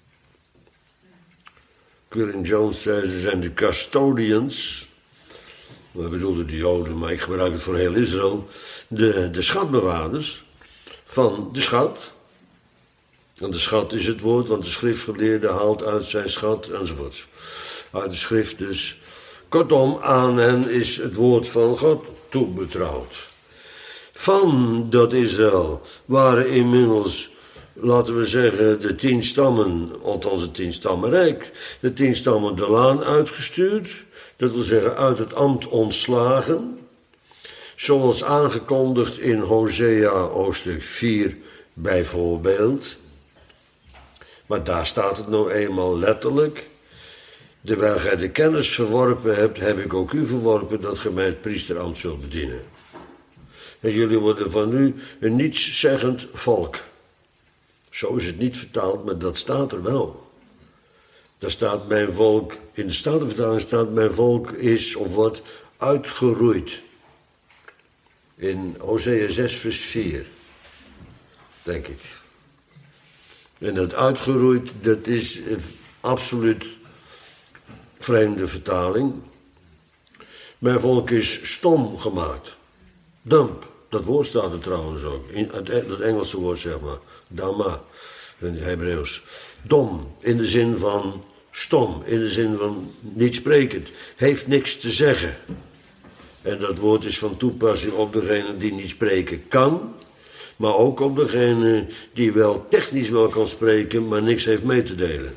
Quilliam Jones zei, ze zijn de custodians. We bedoelden de Joden, maar ik gebruik het voor heel Israël. De schatbewaarders van de schat. En de schat is het woord, want de schriftgeleerde haalt uit zijn schat enzovoorts. Uit de schrift dus. Kortom, aan hen is het woord van God toebetrouwd. Van dat Israël waren inmiddels, laten we zeggen, de 10 stammen, althans het 10 stammenrijk, de 10 stammen de laan uitgestuurd. Dat wil zeggen, uit het ambt ontslagen. Zoals aangekondigd in Hosea hoofdstuk 4 bijvoorbeeld. Maar daar staat het nou eenmaal letterlijk. Terwijl gij de kennis verworpen hebt, heb ik ook u verworpen dat gij mij het priesterambt zult bedienen. En jullie worden van nu een nietszeggend volk. Zo is het niet vertaald, maar dat staat er wel. Daar staat mijn volk, in de Statenvertaling staat mijn volk is of wordt uitgeroeid. In Hosea 6 vers 4, denk ik. En dat uitgeroeid, dat is absoluut vreemde vertaling. Mijn volk is stom gemaakt. Dump, dat woord staat er trouwens ook. Dat Engelse woord zeg maar. Dama, in het Hebreeuws. Dom, in de zin van stom, in de zin van niet sprekend. Heeft niks te zeggen. En dat woord is van toepassing op degene die niet spreken kan. Maar ook op degene die wel technisch wel kan spreken, maar niks heeft mee te delen.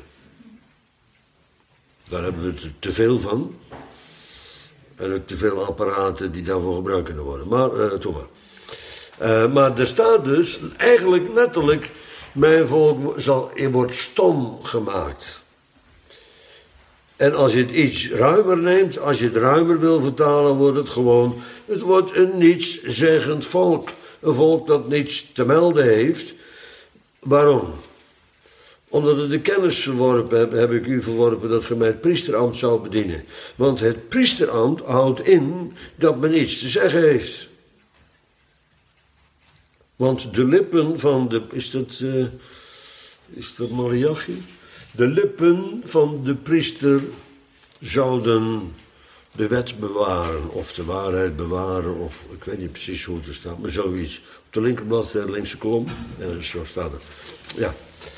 Daar hebben we te veel van. En ook te veel apparaten die daarvoor gebruikt kunnen worden. Maar, toe maar. Maar er staat dus eigenlijk letterlijk, mijn volk wordt stom gemaakt. En als je het iets ruimer neemt, als je het ruimer wil vertalen, wordt het gewoon, het wordt een nietszeggend volk. Een volk dat niets te melden heeft. Waarom? Omdat ik de kennis verworpen heb ik u verworpen dat ge mij het priesterambt zou bedienen. Want het priesterambt houdt in dat men iets te zeggen heeft. Want de lippen van de... Is dat Malachi? De lippen van de priester zouden de wet bewaren, of de waarheid bewaren, of ik weet niet precies hoe het er staat, maar zoiets. Op de linkerbladzijde, de linkse kolom, zo staat het. Ja.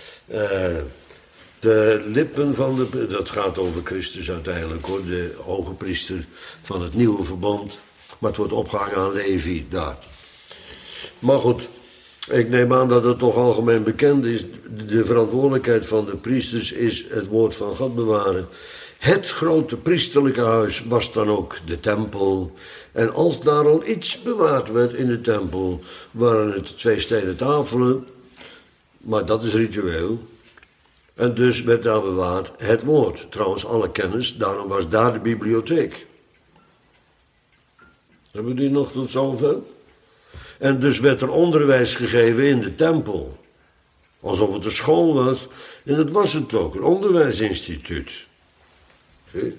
De lippen van de... Dat gaat over Christus uiteindelijk hoor, de hoge priester van het nieuwe verbond. Maar het wordt opgehangen aan Levi, daar. Maar goed, Ik neem aan dat het toch algemeen bekend is. De verantwoordelijkheid van de priesters is het woord van God bewaren. Het grote priesterlijke huis was dan ook de tempel. En als daar al iets bewaard werd in de tempel, waren het 2 stenen tafelen. Maar dat is ritueel. En dus werd daar bewaard het woord. Trouwens, alle kennis, daarom was daar de bibliotheek. Hebben we die nog tot zover? En dus werd er onderwijs gegeven in de tempel. Alsof het een school was. En dat was het ook, een onderwijsinstituut. Zie?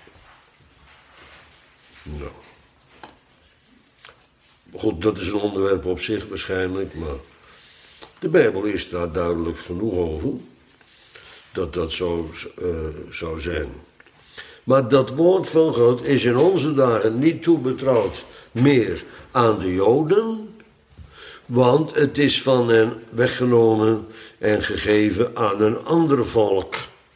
Nou. Goed, dat is een onderwerp op zich waarschijnlijk, maar de Bijbel is daar duidelijk genoeg over. Dat zo zou zijn. Maar dat woord van God is in onze dagen niet toebetrouwd meer aan de Joden, want het is van hen weggenomen en gegeven aan een ander volk.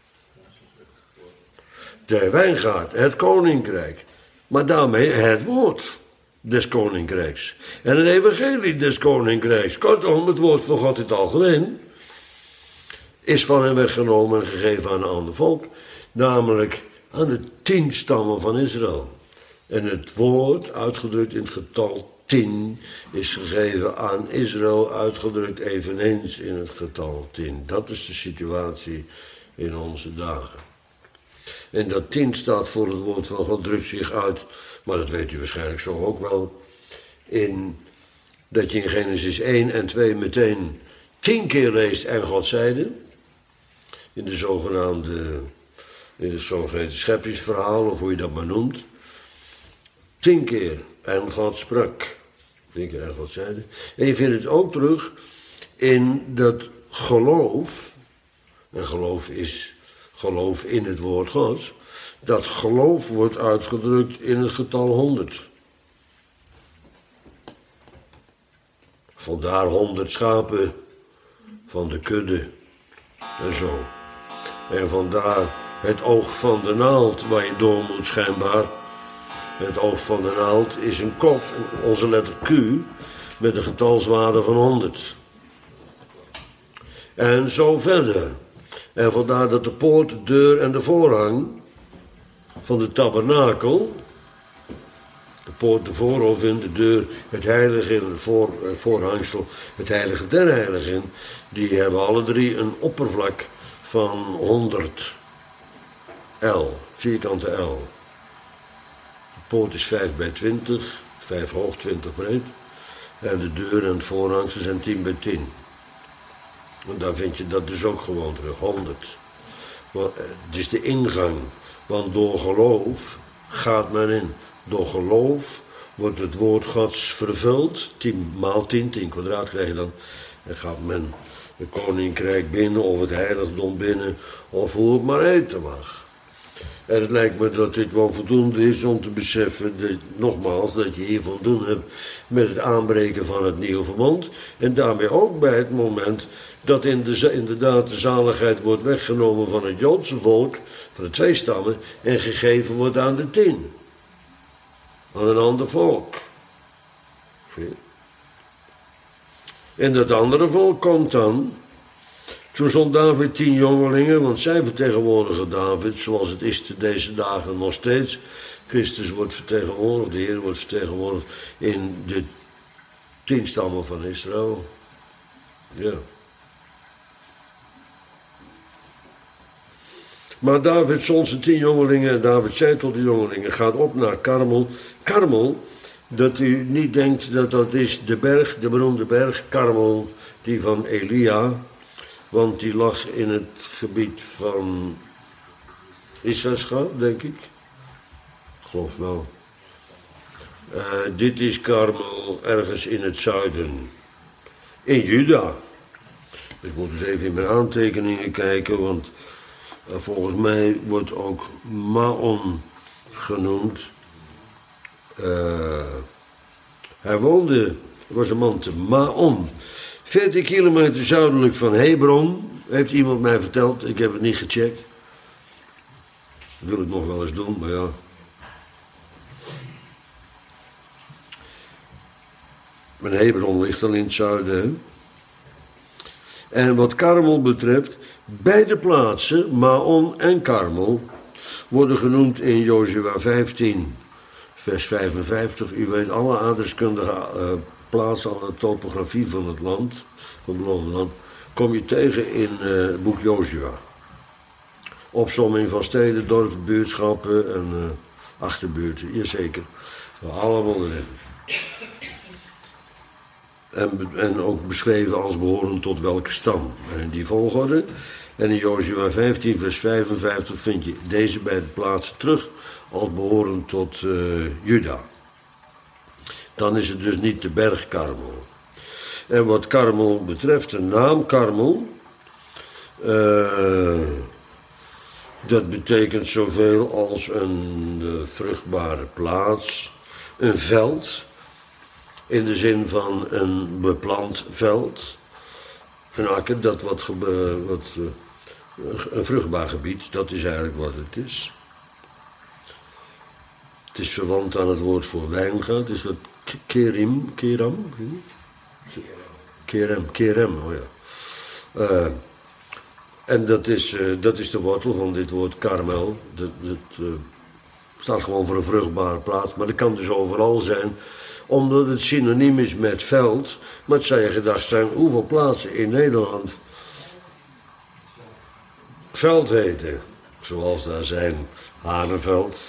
De wijngaard, het koninkrijk, maar daarmee het woord des koninkrijks. En het evangelie des koninkrijks, kortom het woord van God in het algemeen, is van hen weggenomen en gegeven aan een ander volk, namelijk aan de 10 stammen van Israël. En het woord, uitgedrukt in het getal 10, is gegeven aan Israël, uitgedrukt eveneens in het getal 10. Dat is de situatie in onze dagen. En dat 10 staat voor het woord van God, drukt zich uit, maar dat weet u waarschijnlijk zo ook wel, in dat je in Genesis 1 en 2 meteen 10 keer leest en God zeide, in de zogeheten scheppingsverhaal, of hoe je dat maar noemt. 10 keer en God sprak. 10 keer en God zeide. En je vindt het ook terug in dat geloof, en geloof is geloof in het woord Gods, dat geloof wordt uitgedrukt in het getal 100. Vandaar 100 schapen van de kudde en zo. En vandaar het oog van de naald waar je door moet schijnbaar. Het oog van de naald is een kof, onze letter Q, met een getalswaarde van 100. En zo verder. En vandaar dat de poort, de deur en de voorhang van de tabernakel, de poort, de voorhof in, de deur, het heilige in, het voorhangsel, het heilige der heiligen, die hebben alle 3 een oppervlak van 100 L, vierkante L. De poort is 5 bij 20, 5 hoog, 20 breed. En de deur en het voorhangsel zijn 10 bij 10. En daar vind je dat dus ook gewoon terug, 100. Het is de ingang, want door geloof gaat men in. Door geloof wordt het woord Gods vervuld, 10 maal 10, 10 kwadraat krijg je dan. En gaat men het koninkrijk binnen of het heiligdom binnen of hoe het maar heten mag. En het lijkt me dat dit wel voldoende is om te beseffen, nogmaals, dat je hier voldoen hebt met het aanbreken van het nieuwe verbond. En daarmee ook bij het moment dat inderdaad de zaligheid wordt weggenomen van het Joodse volk, van de 2 stammen, en gegeven wordt aan de 10. Aan een ander volk. En dat andere volk komt dan. Toen zond David 10 jongelingen, want zij vertegenwoordigen David, zoals het is te deze dagen nog steeds. Christus wordt vertegenwoordigd, de Heer wordt vertegenwoordigd in de 10 stammen van Israël. Ja. Maar David zond zijn 10 jongelingen en David zei tot de jongelingen, gaat op naar Karmel. Karmel, dat u niet denkt dat dat is de berg, de beroemde berg Karmel, die van Elia, want die lag in het gebied van Issachar, denk ik. Ik geloof wel. Dit is Karmel ergens in het zuiden, in Juda. Ik moet eens even in mijn aantekeningen kijken, want volgens mij wordt ook Maon genoemd. Hij was een man te Maon. 40 kilometer zuidelijk van Hebron, heeft iemand mij verteld. Ik heb het niet gecheckt. Dat wil ik nog wel eens doen, maar ja. Maar Hebron ligt dan in het zuiden, hè? En wat Karmel betreft, beide plaatsen, Maon en Karmel, worden genoemd in Jozua 15, vers 55. U weet alle aardrijkskundige plaatsen, alle topografie van het land, van het beloofde land, kom je tegen in het boek Jozua. Opsomming van steden, dorpen, buurtschappen en achterbuurten, jazeker. Allemaal erin. En ook beschreven als behorend tot welke stam. En in die volgorde. En in Jozua 15 vers 55 vind je deze beide plaatsen terug als behorend tot Juda. Dan is het dus niet de berg Karmel. En wat Karmel betreft, de naam Karmel, dat betekent zoveel als een vruchtbare plaats, een veld, in de zin van een beplant veld, een akker, dat een vruchtbaar gebied, dat is eigenlijk wat het is. Het is verwant aan het woord voor wijngaard, is dat kerem, oh ja. En dat is de wortel van dit woord karmel. Dat staat gewoon voor een vruchtbare plaats, maar dat kan dus overal zijn, omdat het synoniem is met veld. Maar het zou je gedacht zijn, hoeveel plaatsen in Nederland veld heten. Zoals daar zijn Haneveld,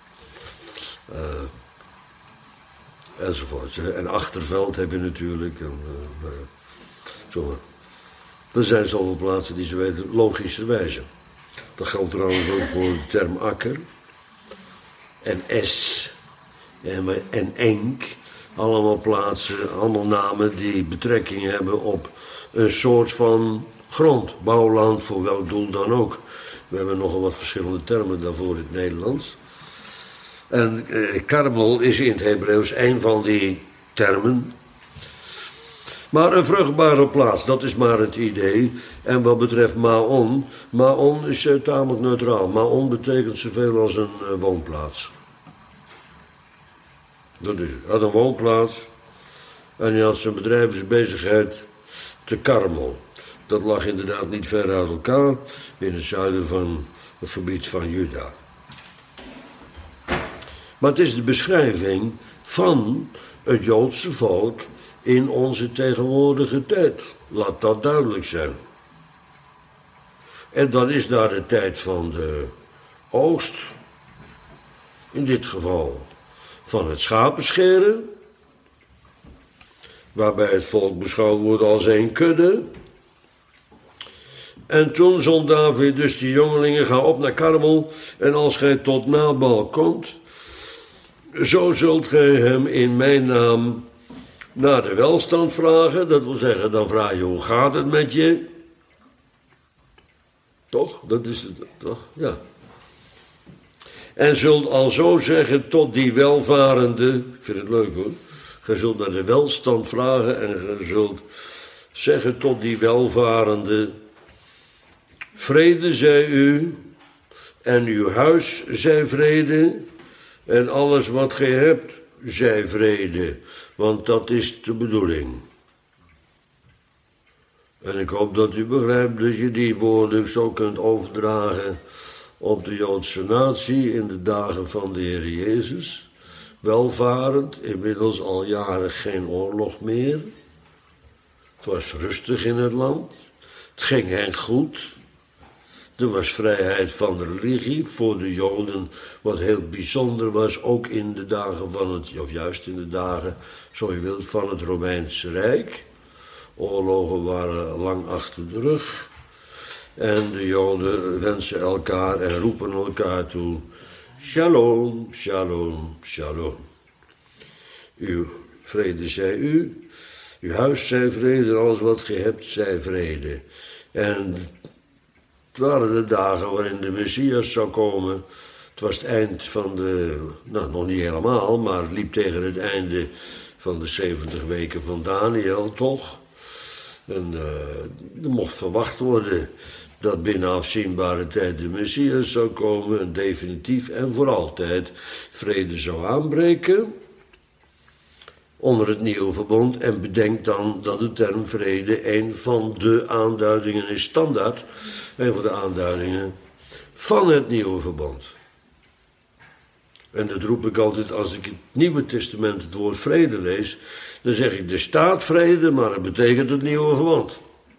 enzovoort. En Achterveld heb je natuurlijk. Er zijn zoveel plaatsen die ze weten, logischerwijze. Dat geldt trouwens ook voor de term akker. En en enk. Allemaal plaatsen, allemaal namen die betrekking hebben op een soort van grond, bouwland, voor welk doel dan ook. We hebben nogal wat verschillende termen daarvoor in het Nederlands. En Karmel is in het Hebreeuws een van die termen. Maar een vruchtbare plaats, dat is maar het idee. En wat betreft Maon, Maon is tamelijk neutraal. Maon betekent zoveel als een woonplaats. Dat is het. Hij had een woonplaats en hij had zijn bedrijfsbezigheid te Karmel. Dat lag inderdaad niet ver uit elkaar, in het zuiden van het gebied van Juda. Maar het is de beschrijving van het Joodse volk in onze tegenwoordige tijd. Laat dat duidelijk zijn. En dan is daar de tijd van de oogst, in dit geval van het schapenscheren, waarbij het volk beschouwd wordt als een kudde. En toen zond David dus die jongelingen, ga op naar Karmel, en als gij tot Nabal komt, zo zult gij hem in mijn naam naar de welstand vragen. Dat wil zeggen, dan vraag je, hoe gaat het met je? Toch? Dat is het, toch? Ja. En zult al zo zeggen tot die welvarende, ik vind het leuk hoor, gij zult naar de welstand vragen en gij zult zeggen tot die welvarende, vrede zij u en uw huis zij vrede en alles wat gij hebt zij vrede, want dat is de bedoeling. En ik hoop dat u begrijpt dat je die woorden zo kunt overdragen op de Joodse natie in de dagen van de Heer Jezus. Welvarend, inmiddels al jaren geen oorlog meer. Het was rustig in het land. Het ging hen goed. Er was vrijheid van religie voor de Joden, wat heel bijzonder was, ook in de dagen van het, of juist in de dagen, zo je wilt, van het Romeinse Rijk. Oorlogen waren lang achter de rug. En de Joden wensen elkaar en roepen elkaar toe, shalom, shalom, shalom. Uw vrede zij u, uw huis zij vrede, en alles wat ge hebt zij vrede. En het waren de dagen waarin de Messias zou komen. Het was het eind van de, nou nog niet helemaal, maar het liep tegen het einde van de 70 weken van Daniel, toch? En er mocht verwacht worden dat binnen afzienbare tijd de Messias zou komen en definitief en voor altijd vrede zou aanbreken. onder het nieuwe verbond. En bedenk dan dat de term vrede een van de aanduidingen is, standaard. Een van de aanduidingen van het nieuwe verbond. En dat roep ik altijd als ik het Nieuwe Testament het woord vrede lees. Dan zeg ik, er staat vrede, maar het betekent het nieuwe verbond.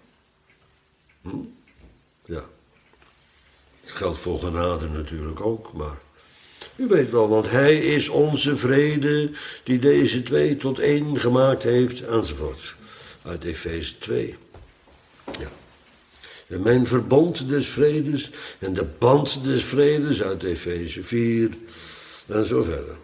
Ja. Het geldt voor genade natuurlijk ook, maar u weet wel, want hij is onze vrede die deze twee tot één gemaakt heeft, enzovoort. Uit Efeze 2. Ja. En mijn verbond des vredes en de band des vredes uit Efeze 4 en zo verder.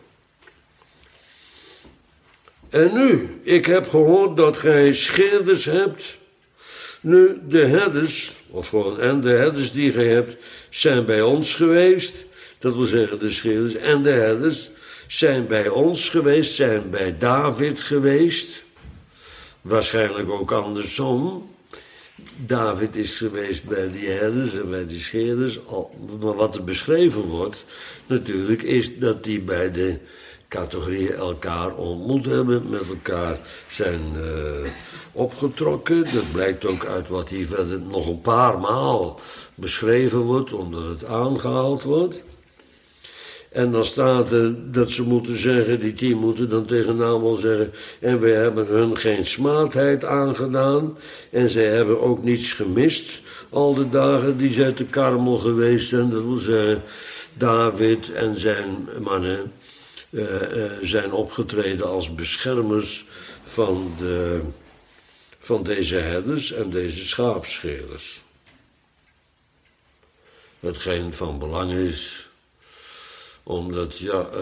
En nu, ik heb gehoord dat gij scheerders hebt. Nu, de herders, en de herders die gij hebt, zijn bij ons geweest. Dat wil zeggen de scheerders en de herders zijn bij ons geweest, zijn bij David geweest. Waarschijnlijk ook andersom. David is geweest bij die herders en bij die scheerders. Maar wat er beschreven wordt, natuurlijk, is dat die bij de categorieën elkaar ontmoet hebben, met elkaar zijn opgetrokken. Dat blijkt ook uit wat hier verder nog een paar maal beschreven wordt, omdat het aangehaald wordt. En dan staat er dat ze moeten zeggen, die 10 moeten dan tegen Nabal zeggen, en wij hebben hun geen smaadheid aangedaan, en zij hebben ook niets gemist, al de dagen die zij te Karmel geweest zijn. Dat wil zeggen, David en zijn mannen zijn opgetreden als beschermers van deze herders en deze schaapscheerders. Hetgeen van belang is, omdat,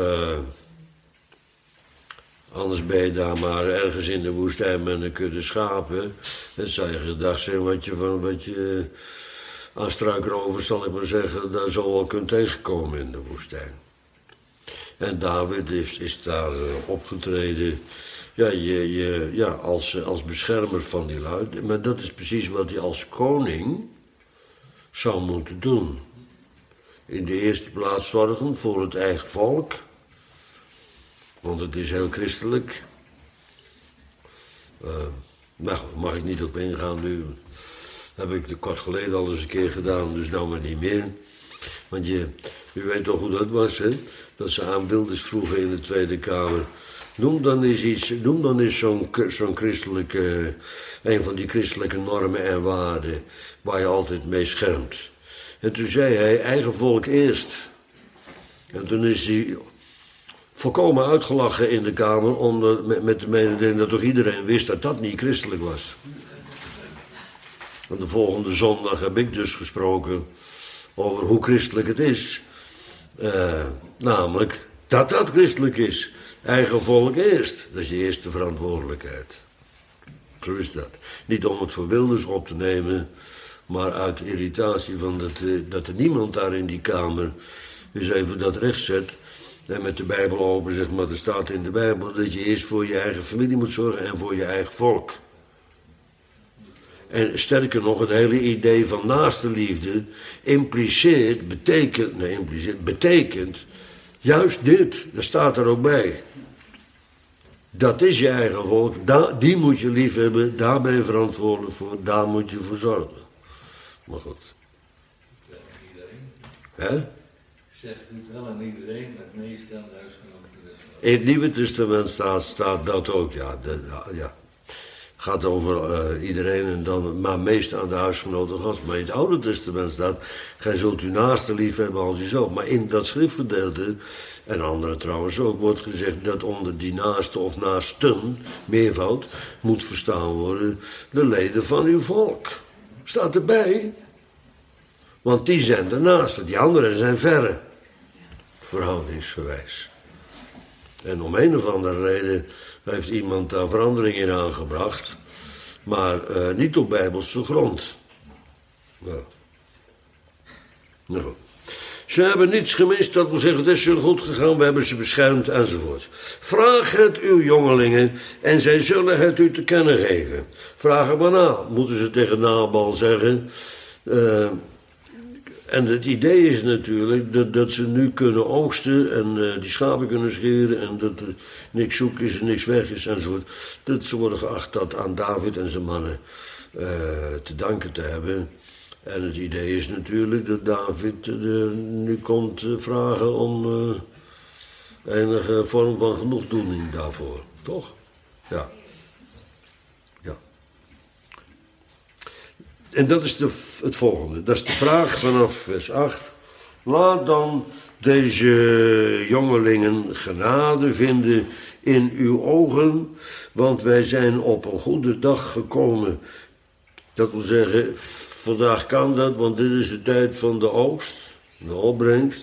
anders ben je daar maar ergens in de woestijn met een kudde schapen. Het zou je gedacht zijn wat je aan struikrovers, zal ik maar zeggen, daar zo wel kunt tegenkomen in de woestijn. En David is daar opgetreden, als beschermer van die lui. Maar dat is precies wat hij als koning zou moeten doen. In de eerste plaats zorgen voor het eigen volk, want het is heel christelijk. Daar mag ik niet op ingaan nu. Dat heb ik kort geleden al eens een keer gedaan, dus nou maar niet meer. Want u weet toch hoe dat was, hè? Dat ze aan Wilders vroegen in de Tweede Kamer. Noem dan eens zo'n christelijke, een van die christelijke normen en waarden waar je altijd mee schermt. En toen zei hij, eigen volk eerst. En toen is hij volkomen uitgelachen in de Kamer met de mededeling dat toch iedereen wist dat dat niet christelijk was. En de volgende zondag heb ik dus gesproken over hoe christelijk het is. Namelijk dat christelijk is. Eigen volk eerst. Dat is je eerste verantwoordelijkheid. Zo is dat. Niet om het voor Wilders op te nemen, maar uit irritatie van dat er niemand daar in die kamer eens even dat recht zet. En met de Bijbel open zegt, maar er staat in de Bijbel dat je eerst voor je eigen familie moet zorgen en voor je eigen volk. En sterker nog, het hele idee van naaste liefde betekent juist dit. Dat staat er ook bij. Dat is je eigen volk, die moet je lief hebben, daar ben je verantwoordelijk voor, daar moet je voor zorgen. Maar goed. Zegt iedereen? Hè? Zegt niet wel aan iedereen, maar het meeste aan de huisgenoten. In het Nieuwe Testament staat dat ook, ja. Gaat over iedereen en dan, maar meest aan de huisgenoten Gods. Maar in het Oude Testament staat, gij zult uw naaste lief hebben als jezelf. Maar in dat schriftgedeelte, en anderen trouwens ook, wordt gezegd dat onder die naaste of naasten, meervoud, moet verstaan worden de leden van uw volk. Staat erbij. Want die zijn de naaste, die anderen zijn verre. Verhoudingsgewijs. En om een of andere reden heeft iemand daar verandering in aangebracht, maar niet op bijbelse grond. Nou goed. Ze hebben niets gemist, dat wil zeggen, het is hun goed gegaan, we hebben ze beschermd enzovoort. Vraag het uw jongelingen en zij zullen het u te kennen geven. Vraag het maar na, moeten ze tegen Nabal zeggen. En het idee is natuurlijk dat ze nu kunnen oogsten en die schapen kunnen scheren en dat er niks zoek is en niks weg is enzovoort. Dat ze worden geacht dat aan David en zijn mannen te danken te hebben. En het idee is natuurlijk dat David nu komt vragen om enige vorm van genoegdoening daarvoor, toch? Ja. Ja. En dat is het volgende. Dat is de vraag vanaf vers 8. Laat dan deze jongelingen genade vinden in uw ogen, want wij zijn op een goede dag gekomen. Dat wil zeggen, vandaag kan dat, want dit is de tijd van de oogst, de opbrengst.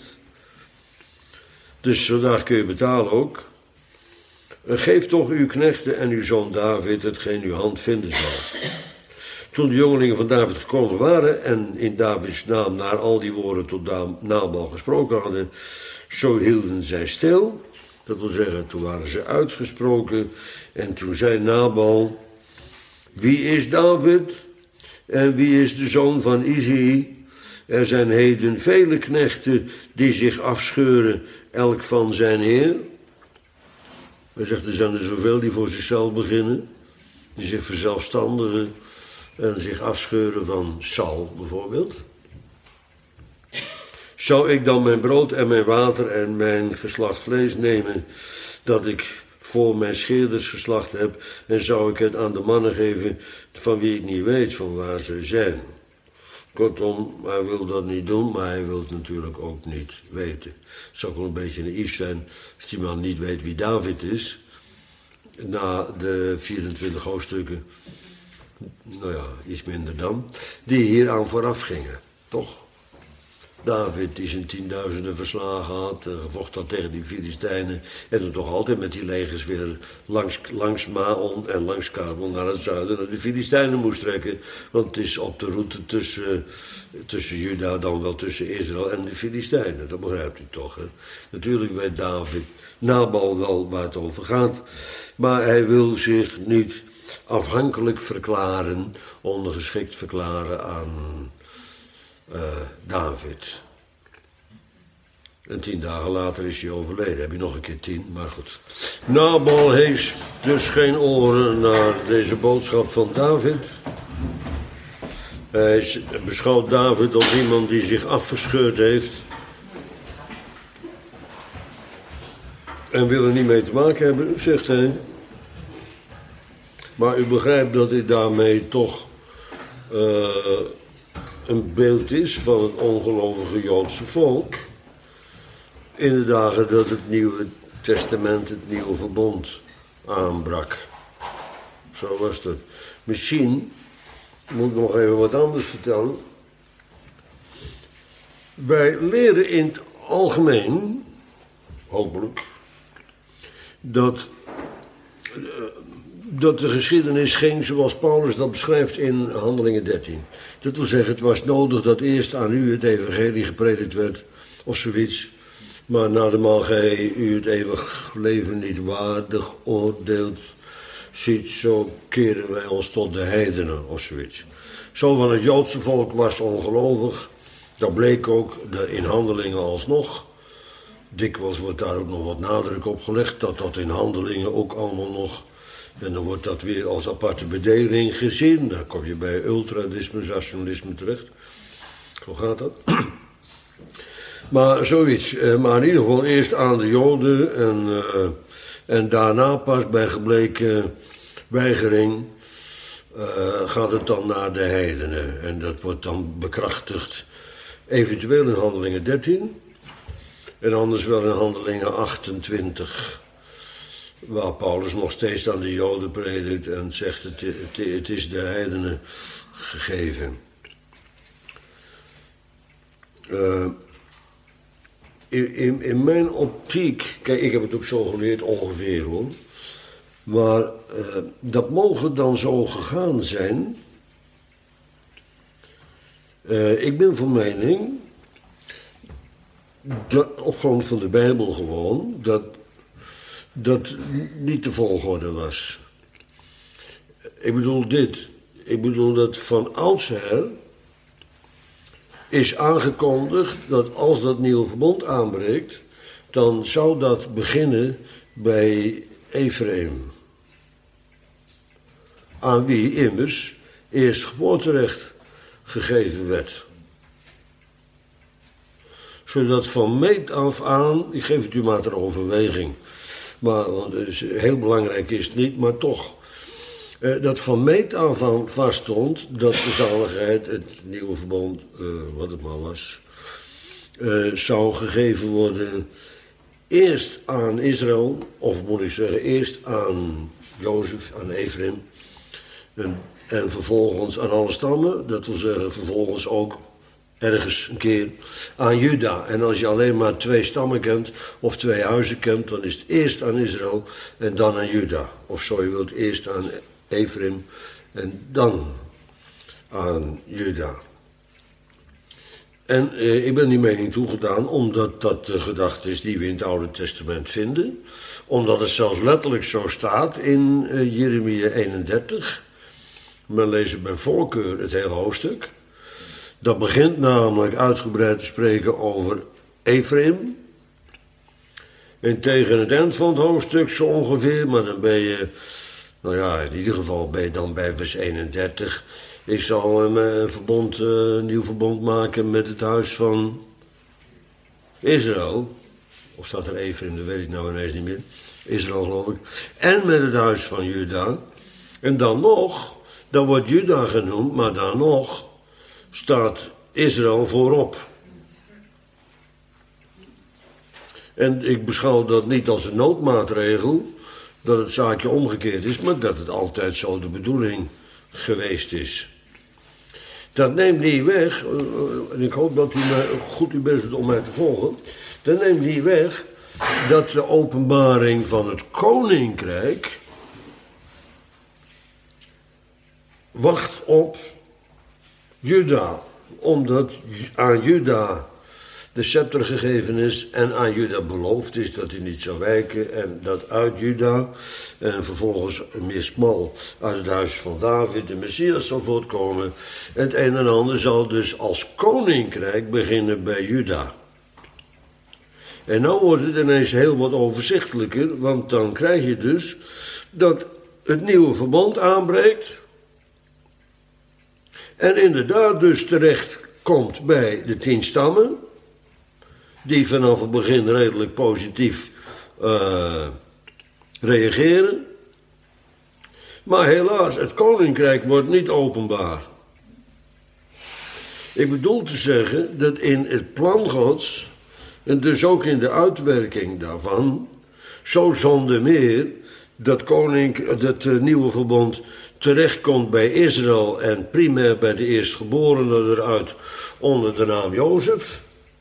Dus vandaag kun je betalen ook. Geef toch uw knechten en uw zoon David hetgeen uw hand vinden zal. Toen de jongelingen van David gekomen waren en in Davids naam naar al die woorden tot Nabal gesproken hadden, zo hielden zij stil. Dat wil zeggen, toen waren ze uitgesproken en toen zei Nabal, wie is David en wie is de zoon van Isaï? Er zijn heden vele knechten die zich afscheuren, elk van zijn heer. Hij zegt, er zijn er zoveel die voor zichzelf beginnen, die zich verzelfstandigen en zich afscheuren van Saul bijvoorbeeld. Zou ik dan mijn brood en mijn water en mijn geslacht vlees nemen, dat ik voor mijn scheerders geslacht heb, en zou ik het aan de mannen geven van wie ik niet weet van waar ze zijn? Kortom, hij wil dat niet doen, maar hij wil het natuurlijk ook niet weten. Het zou ook wel een beetje naïef zijn als die man niet weet wie David is, na de 24 hoofdstukken, nou ja, iets minder dan, die hieraan vooraf gingen, toch? David die zijn 10.000 verslagen had, gevochten had tegen die Filistijnen en dan toch altijd met die legers weer langs Maon en langs Kabel naar het zuiden naar de Filistijnen moest trekken, want het is op de route tussen Juda, dan wel tussen Israël en de Filistijnen, dat begrijpt u toch, hè? Natuurlijk weet Nabal wel waar het over gaat, maar hij wil zich niet afhankelijk verklaren, ondergeschikt verklaren aan David. En 10 dagen later is hij overleden. Heb je nog een keer 10, maar goed. Nabal heeft dus geen oren naar deze boodschap van David. Hij beschouwt David als iemand die zich afgescheurd heeft. En wil er niet mee te maken hebben, zegt hij. Maar u begrijpt dat dit daarmee toch een beeld is van het ongelovige Joodse volk. In de dagen dat het Nieuwe Testament, het Nieuwe Verbond aanbrak. Zo was dat. Misschien moet ik nog even wat anders vertellen. Wij leren in het algemeen, hopelijk, dat de geschiedenis ging zoals Paulus dat beschrijft in Handelingen 13. Dat wil zeggen, het was nodig dat eerst aan u het evangelie gepredikt werd, of zoiets. Maar nadermaal gij u het eeuwig leven niet waardig oordeelt, ziet, zo keren wij ons tot de heidenen, of zoiets. Zo van het Joodse volk was ongelovig, dat bleek ook in Handelingen alsnog. Dikwijls wordt daar ook nog wat nadruk op gelegd, dat in Handelingen ook allemaal nog. En dan wordt dat weer als aparte bedeling gezien. Dan kom je bij ultradispensationalisme terecht. Zo gaat dat. Maar zoiets. Maar in ieder geval eerst aan de Joden en daarna pas bij gebleken weigering gaat het dan naar de heidenen. En dat wordt dan bekrachtigd eventueel in Handelingen 13 en anders wel in Handelingen 28. Waar Paulus nog steeds aan de Joden predikt en zegt het is de heidenen gegeven. In mijn optiek, kijk, ik heb het ook zo geleerd ongeveer hoor, maar dat mogen dan zo gegaan zijn. Ik ben van mening, dat, op grond van de Bijbel gewoon, dat niet de volgorde was. Ik bedoel dit. Ik bedoel dat van oudsher is aangekondigd dat als dat nieuwe verbond aanbreekt, dan zou dat beginnen bij Ephraim. Aan wie immers eerst geboorterecht gegeven werd. Zodat van meet af aan, ik geef het u maar ter overweging, maar want dus heel belangrijk is het niet, maar toch. Dat van meet af aan vaststond dat de zaligheid, het nieuwe verbond, wat het maar was, zou gegeven worden eerst aan Israël, of moet ik zeggen, eerst aan Jozef, aan Ephraim, en vervolgens aan alle stammen, dat wil zeggen vervolgens ook ergens een keer aan Juda. En als je alleen maar 2 stammen kent, of 2 huizen kent, dan is het eerst aan Israël en dan aan Juda. Of zo je wilt, eerst aan Ephraim en dan aan Juda. En ik ben die mening toegedaan omdat dat de gedachte is die we in het Oude Testament vinden. Omdat het zelfs letterlijk zo staat in Jeremia 31. Men leest het bij voorkeur het hele hoofdstuk. Dat begint namelijk uitgebreid te spreken over Ephraim. En tegen het eind van het hoofdstuk zo ongeveer, maar dan ben je, nou ja, in ieder geval ben je dan bij vers 31. Ik zal een nieuw verbond maken met het huis van Israël. Of staat er Ephraim, dat weet ik nou ineens niet meer. Israël geloof ik. En met het huis van Juda. En dan nog, dan wordt Juda genoemd, maar dan nog staat Israël voorop. En ik beschouw dat niet als een noodmaatregel, dat het zaakje omgekeerd is, maar dat het altijd zo de bedoeling geweest is. Dat neemt niet weg, en ik hoop dat u goed uw best doet om mij te volgen, dat neemt niet weg dat de openbaring van het koninkrijk wacht op Juda, omdat aan Juda de scepter gegeven is en aan Juda beloofd is dat hij niet zou wijken en dat uit Juda en vervolgens meer smal uit het huis van David de Messias zal voortkomen. Het een en ander zal dus als koninkrijk beginnen bij Juda. En nou wordt het ineens heel wat overzichtelijker, want dan krijg je dus dat het nieuwe verbond aanbreekt en inderdaad dus terecht komt bij de 10 stammen, die vanaf het begin redelijk positief reageren. Maar helaas, het koninkrijk wordt niet openbaar. Ik bedoel te zeggen dat in het plan Gods, en dus ook in de uitwerking daarvan, zo zonder meer dat nieuwe verbond terechtkomt bij Israël en primair bij de eerstgeborene eruit onder de naam Jozef.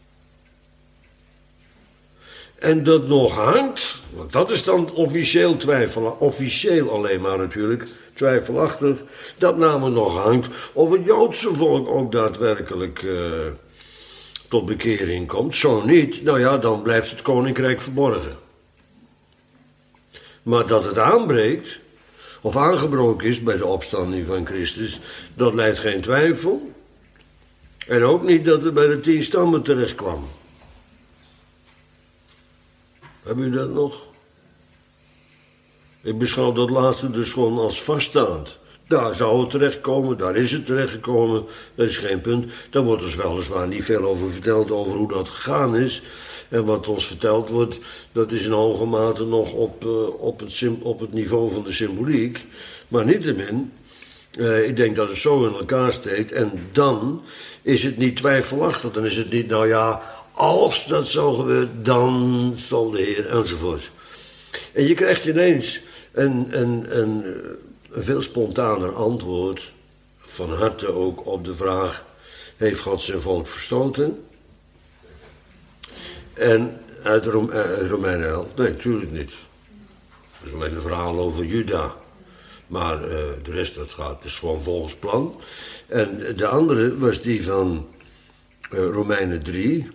En dat nog hangt, want dat is dan officieel alleen maar natuurlijk, twijfelachtig, dat namelijk nog hangt of het Joodse volk ook daadwerkelijk tot bekering komt. Zo niet, nou ja, dan blijft het koninkrijk verborgen. Maar dat het aanbreekt, of aangebroken is bij de opstanding van Christus, dat leidt geen twijfel. En ook niet dat het bij de 10 stammen terecht kwam. Hebben u dat nog? Ik beschouw dat laatste dus gewoon als vaststaand. Daar zou het terechtkomen, daar is het terechtgekomen, dat is geen punt. Daar wordt dus weliswaar niet veel over verteld, over hoe dat gegaan is. En wat ons verteld wordt, dat is in hoge mate nog op het niveau van de symboliek. Maar niettemin, ik denk dat het zo in elkaar steekt. En dan is het niet twijfelachtig, dan is het niet, nou ja, als dat zo gebeurt, dan zal de Heer, enzovoort. En je krijgt ineens een veel spontaner antwoord, van harte ook op de vraag, heeft God zijn volk verstoten? En uit Romeinen 11, nee, natuurlijk niet. Dat is alleen een verhaal over Juda. Maar de rest, dat gaat dus gewoon volgens plan. En de andere was die van Romeinen 3.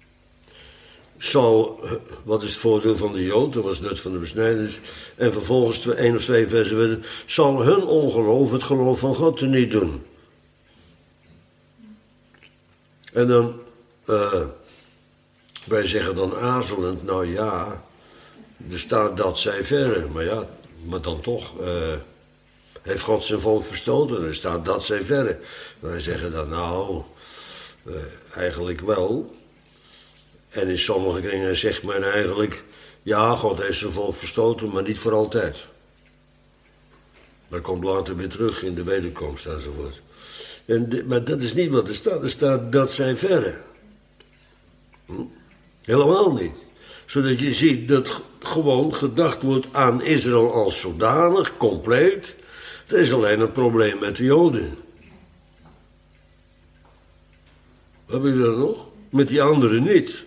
Wat is het voordeel van de Jood? Dat was het nut van de besnijders. En vervolgens 1 of 2 versen werden, zal hun ongeloof het geloof van God teniet doen. En dan, wij zeggen dan aarzelend, nou ja, er staat dat zij verre. Maar ja, maar dan toch, heeft God zijn volk verstoten, er staat dat zij verre. Wij zeggen dan, nou, eigenlijk wel. En in sommige kringen zegt men eigenlijk, ja, God heeft zijn volk verstoten, maar niet voor altijd. Dat komt later weer terug in de wederkomst enzovoort. Maar dat is niet wat er staat. Er staat dat zij verre. Helemaal niet. Zodat je ziet dat gewoon gedacht wordt aan Israël als zodanig, compleet. Er is alleen een probleem met de Joden. Wat heb je dan nog? Met die anderen niet.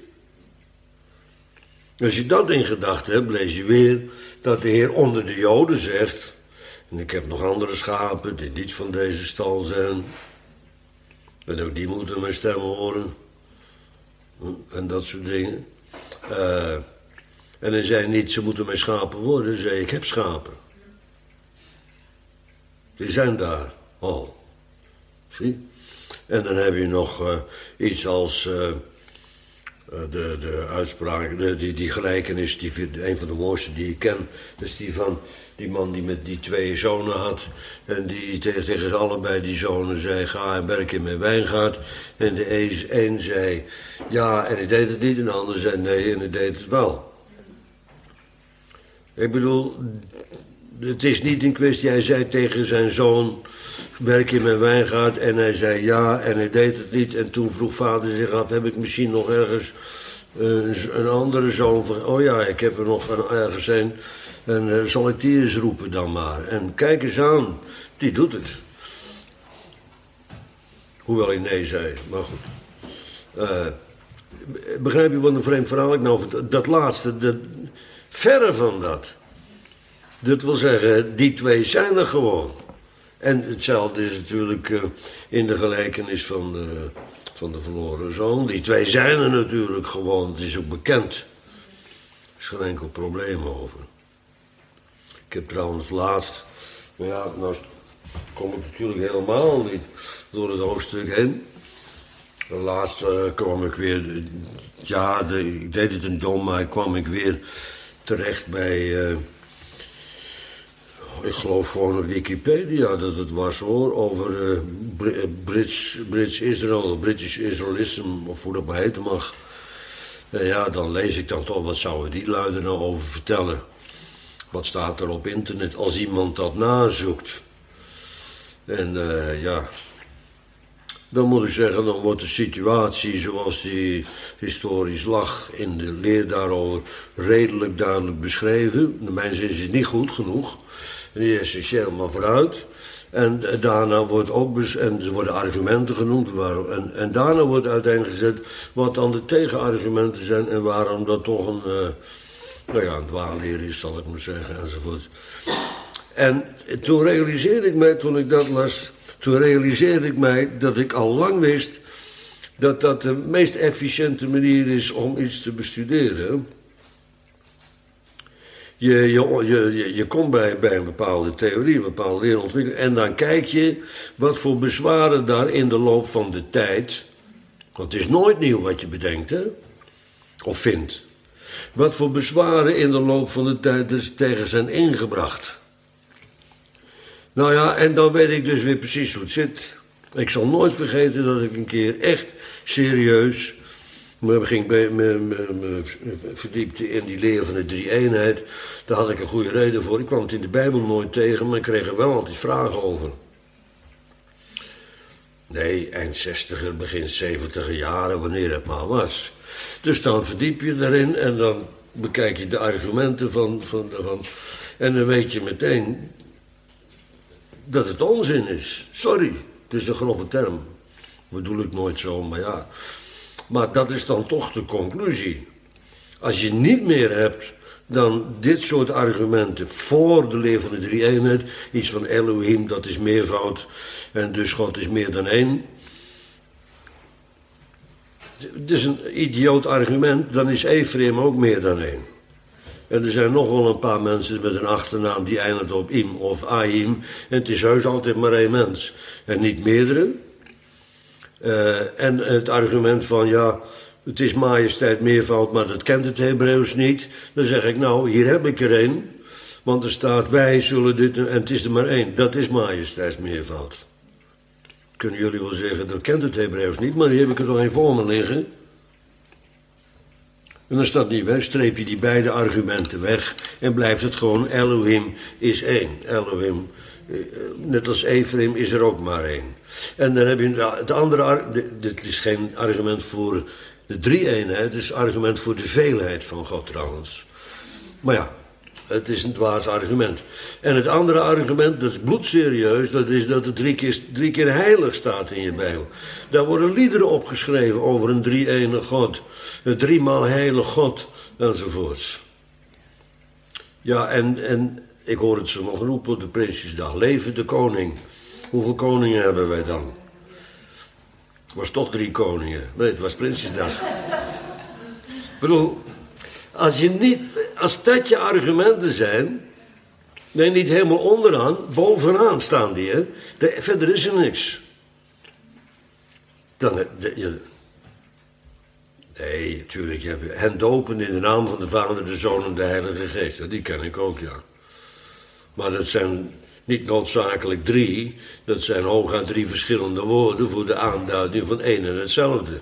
Als je dat in gedachten hebt, lees je weer dat de Heer onder de Joden zegt, en ik heb nog andere schapen die niet van deze stal zijn, en ook die moeten mijn stem horen, en dat soort dingen. En hij zei niet, ze moeten mijn schapen worden, hij zei, ik heb schapen. Die zijn daar al. Zie? En dan heb je nog iets als de uitspraak, die gelijkenis, een van de mooiste die ik ken, is die van die man die met die 2 zonen had. En die tegen allebei die zonen zei, ga en werk in mijn wijngaard. En de een zei, ja, en hij deed het niet. En de ander zei, nee, en hij deed het wel. Ik bedoel, het is niet een kwestie, hij zei tegen zijn zoon, werk in mijn wijngaard, en hij zei ja, en hij deed het niet. En toen vroeg vader zich af, heb ik misschien nog ergens een andere zoon van, oh ja, ik heb er nog ergens een, en zal ik die eens roepen dan maar. En kijk eens aan, die doet het. Hoewel hij nee zei, maar goed. Begrijp je wat een vreemd verhaal ik nou vertel? Dat laatste, verre van dat. Dat wil zeggen, die 2 zijn er gewoon. En hetzelfde is natuurlijk in de gelijkenis van de verloren zoon. Die 2 zijn er natuurlijk gewoon, het is ook bekend. Er is geen enkel probleem over. Ik heb trouwens laatst, maar ja, nou kom ik natuurlijk helemaal niet door het hoofdstuk heen. Laatst kwam ik weer, ja, ik deed het in dom, maar kwam ik weer terecht bij, ik geloof gewoon op Wikipedia dat het was hoor, over British Israel, British Israelism, of hoe dat maar heten mag. Ja, dan lees ik dan toch, wat zouden die lui er nou over vertellen? Wat staat er op internet als iemand dat nazoekt? En ja, dan moet ik zeggen, dan wordt de situatie zoals die historisch lag in de leer daarover redelijk duidelijk beschreven. Naar mijn zin is het niet goed genoeg. En die is essentieel maar vooruit. En daarna wordt ook, en er worden argumenten genoemd, en daarna wordt uiteengezet wat dan de tegenargumenten zijn en waarom dat toch een dwaalleer is, zal ik maar zeggen, enzovoort. En toen realiseerde ik mij, toen ik dat las, dat ik al lang wist dat dat de meest efficiënte manier is om iets te bestuderen. Je komt bij een bepaalde theorie, een bepaalde leerontwikkeling, en dan kijk je wat voor bezwaren daar in de loop van de tijd, want het is nooit nieuw wat je bedenkt, hè, of vindt. Wat voor bezwaren in de loop van de tijd dus tegen zijn ingebracht. Nou ja, en dan weet ik dus weer precies hoe het zit. Ik zal nooit vergeten dat ik een keer echt serieus me verdiepte in die leer van de drie-eenheid. Daar had ik een goede reden voor. Ik kwam het in de Bijbel nooit tegen, maar ik kreeg er wel altijd vragen over. Nee, eind 60er, begin 70er jaren, wanneer het maar was. Dus dan verdiep je daarin en dan bekijk je de argumenten van. En dan weet je meteen dat het onzin is. Sorry, het is een grove term. Bedoel ik nooit zo, maar ja. Maar dat is dan toch de conclusie. Als je niet meer hebt dan dit soort argumenten voor de leer van de drie-eenheid, iets van Elohim, dat is meervoud, en dus God is meer dan één. Het is een idioot argument, dan is Ephraim ook meer dan één. En er zijn nog wel een paar mensen met een achternaam die eindigt op im of ahim, en het is heus altijd maar één mens, en niet meerdere. En het argument van ja, het is majesteit meervoud, maar dat kent het Hebreeuws niet. Dan zeg ik nou, hier heb ik er één. Want er staat wij zullen dit en het is er maar één. Dat is majesteit meervoud. Kunnen jullie wel zeggen, dat kent het Hebreeuws niet, maar hier heb ik er nog één voor me liggen. En dan staat niet weg, streep je die beide argumenten weg en blijft het gewoon Elohim is één. Elohim, net als Ephraim, is er ook maar één. En dan heb je het andere, dit is geen argument voor de drie-eenheid, het is argument voor de veelheid van God trouwens. Maar ja, het is een dwaas argument. En het andere argument, dat is bloedserieus, dat is dat het drie keer heilig staat in je Bijbel. Daar worden liederen opgeschreven over een drie-ene God. Een driemaal heilig God, enzovoorts. Ja, en ik hoor het zo nog roepen op de Prinsjesdag. Leven de koning. Hoeveel koningen hebben wij dan? Het was toch 3 koningen. Nee, het was Prinsjesdag. Ik bedoel, als dat je argumenten zijn, nee, niet helemaal onderaan, bovenaan staan die, hè. Verder is er niks. Nee, natuurlijk, je hebt hen dopen in de naam van de Vader, de Zoon en de Heilige Geest. Die ken ik ook, ja. Maar dat zijn niet noodzakelijk 3, dat zijn hooguit 3 verschillende woorden voor de aanduiding van één en hetzelfde.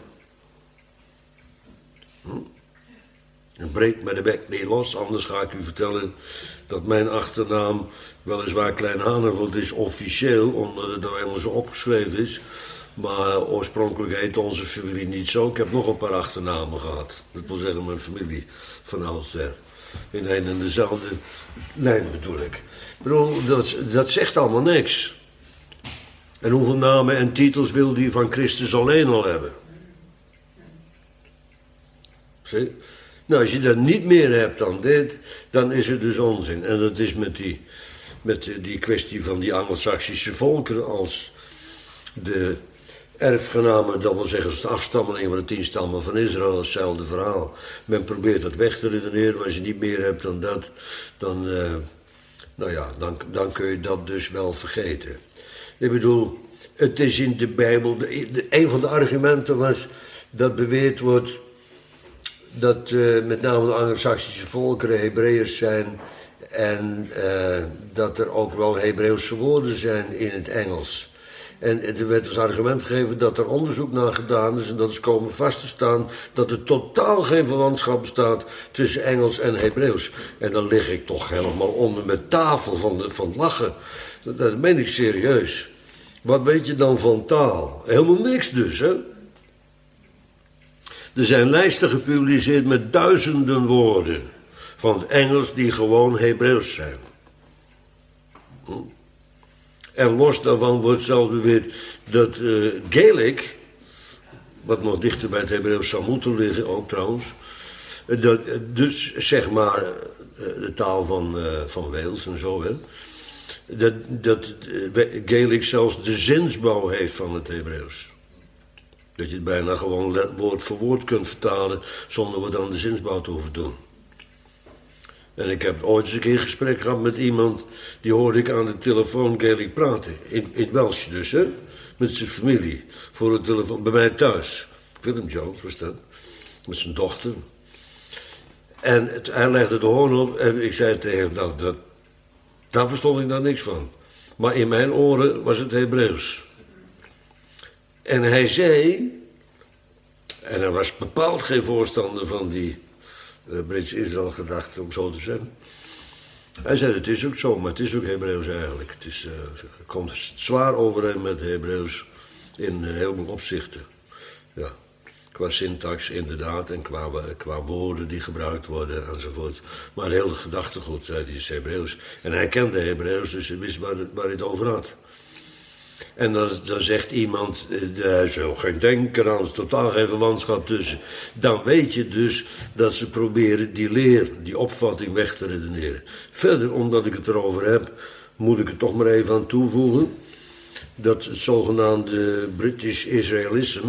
En breek me de bek niet los, anders ga ik u vertellen dat mijn achternaam weliswaar Klein Haneveld is officieel, omdat het nou eenmaal zo opgeschreven is. Maar oorspronkelijk heette onze familie niet zo. Ik heb nog een paar achternamen gehad. Dat wil zeggen mijn familie van oudsher. In een en dezelfde lijn bedoel ik. Ik bedoel, dat zegt allemaal niks. En hoeveel namen en titels wil die van Christus alleen al hebben? Zie? Nou, als je dat niet meer hebt dan dit, dan is het dus onzin. En dat is met die kwestie van die Angelsaksische volkeren als de erfgenamen, dat wil zeggen als de afstammeling van de 10 stammen van Israël, hetzelfde verhaal. Men probeert dat weg te redeneren, maar als je niet meer hebt dan dat, dan kun je dat dus wel vergeten. Ik bedoel, het is in de Bijbel, een van de argumenten was dat beweerd wordt dat met name de Anglo-Saxische volkeren Hebreeërs zijn en dat er ook wel Hebreeuwse woorden zijn in het Engels. En er werd als argument gegeven dat er onderzoek naar gedaan is en dat is komen vast te staan dat er totaal geen verwantschap bestaat tussen Engels en Hebreeuws. En dan lig ik toch helemaal onder mijn tafel van het lachen. Dat meen ik serieus. Wat weet je dan van taal? Helemaal niks dus, hè? Er zijn lijsten gepubliceerd met duizenden woorden van het Engels die gewoon Hebreeuws zijn. En los daarvan wordt zelfs beweerd dat Gaelic, wat nog dichter bij het Hebreeuws zou moeten liggen, ook trouwens, dat dus zeg maar de taal van Wales en zo, hè, dat Gaelic zelfs de zinsbouw heeft van het Hebreeuws. Dat je het bijna gewoon woord voor woord kunt vertalen zonder wat aan de zinsbouw te hoeven doen. En ik heb ooit eens een keer een gesprek gehad met iemand, die hoorde ik aan de telefoon Gaelic praten. In het Welsh dus, hè. Met zijn familie. Voor de telefoon, bij mij thuis. Willem Jones was dat. Met zijn dochter. En hij legde de hoorn op en ik zei tegen hem, nou, daar verstond ik nou niks van. Maar in mijn oren was het Hebreeuws. En hij zei, en hij was bepaald geen voorstander van die Britse Israël-gedachte, om zo te zeggen. Hij zei, het is ook zo, maar het is ook Hebreeuws eigenlijk. Het komt zwaar overeen met Hebreeuws in heel veel opzichten. Ja, qua syntax inderdaad en qua woorden die gebruikt worden enzovoort. Maar heel het gedachtegoed, zei hij, is Hebreeuws. En hij kende Hebreeuws, dus hij wist waar hij het over had. En dan zegt iemand, er is ook geen denker aan, er is totaal geen verwantschap tussen. Dan weet je dus dat ze proberen die leer, die opvatting weg te redeneren. Verder, omdat ik het erover heb, moet ik er toch maar even aan toevoegen dat het zogenaamde British Israelism,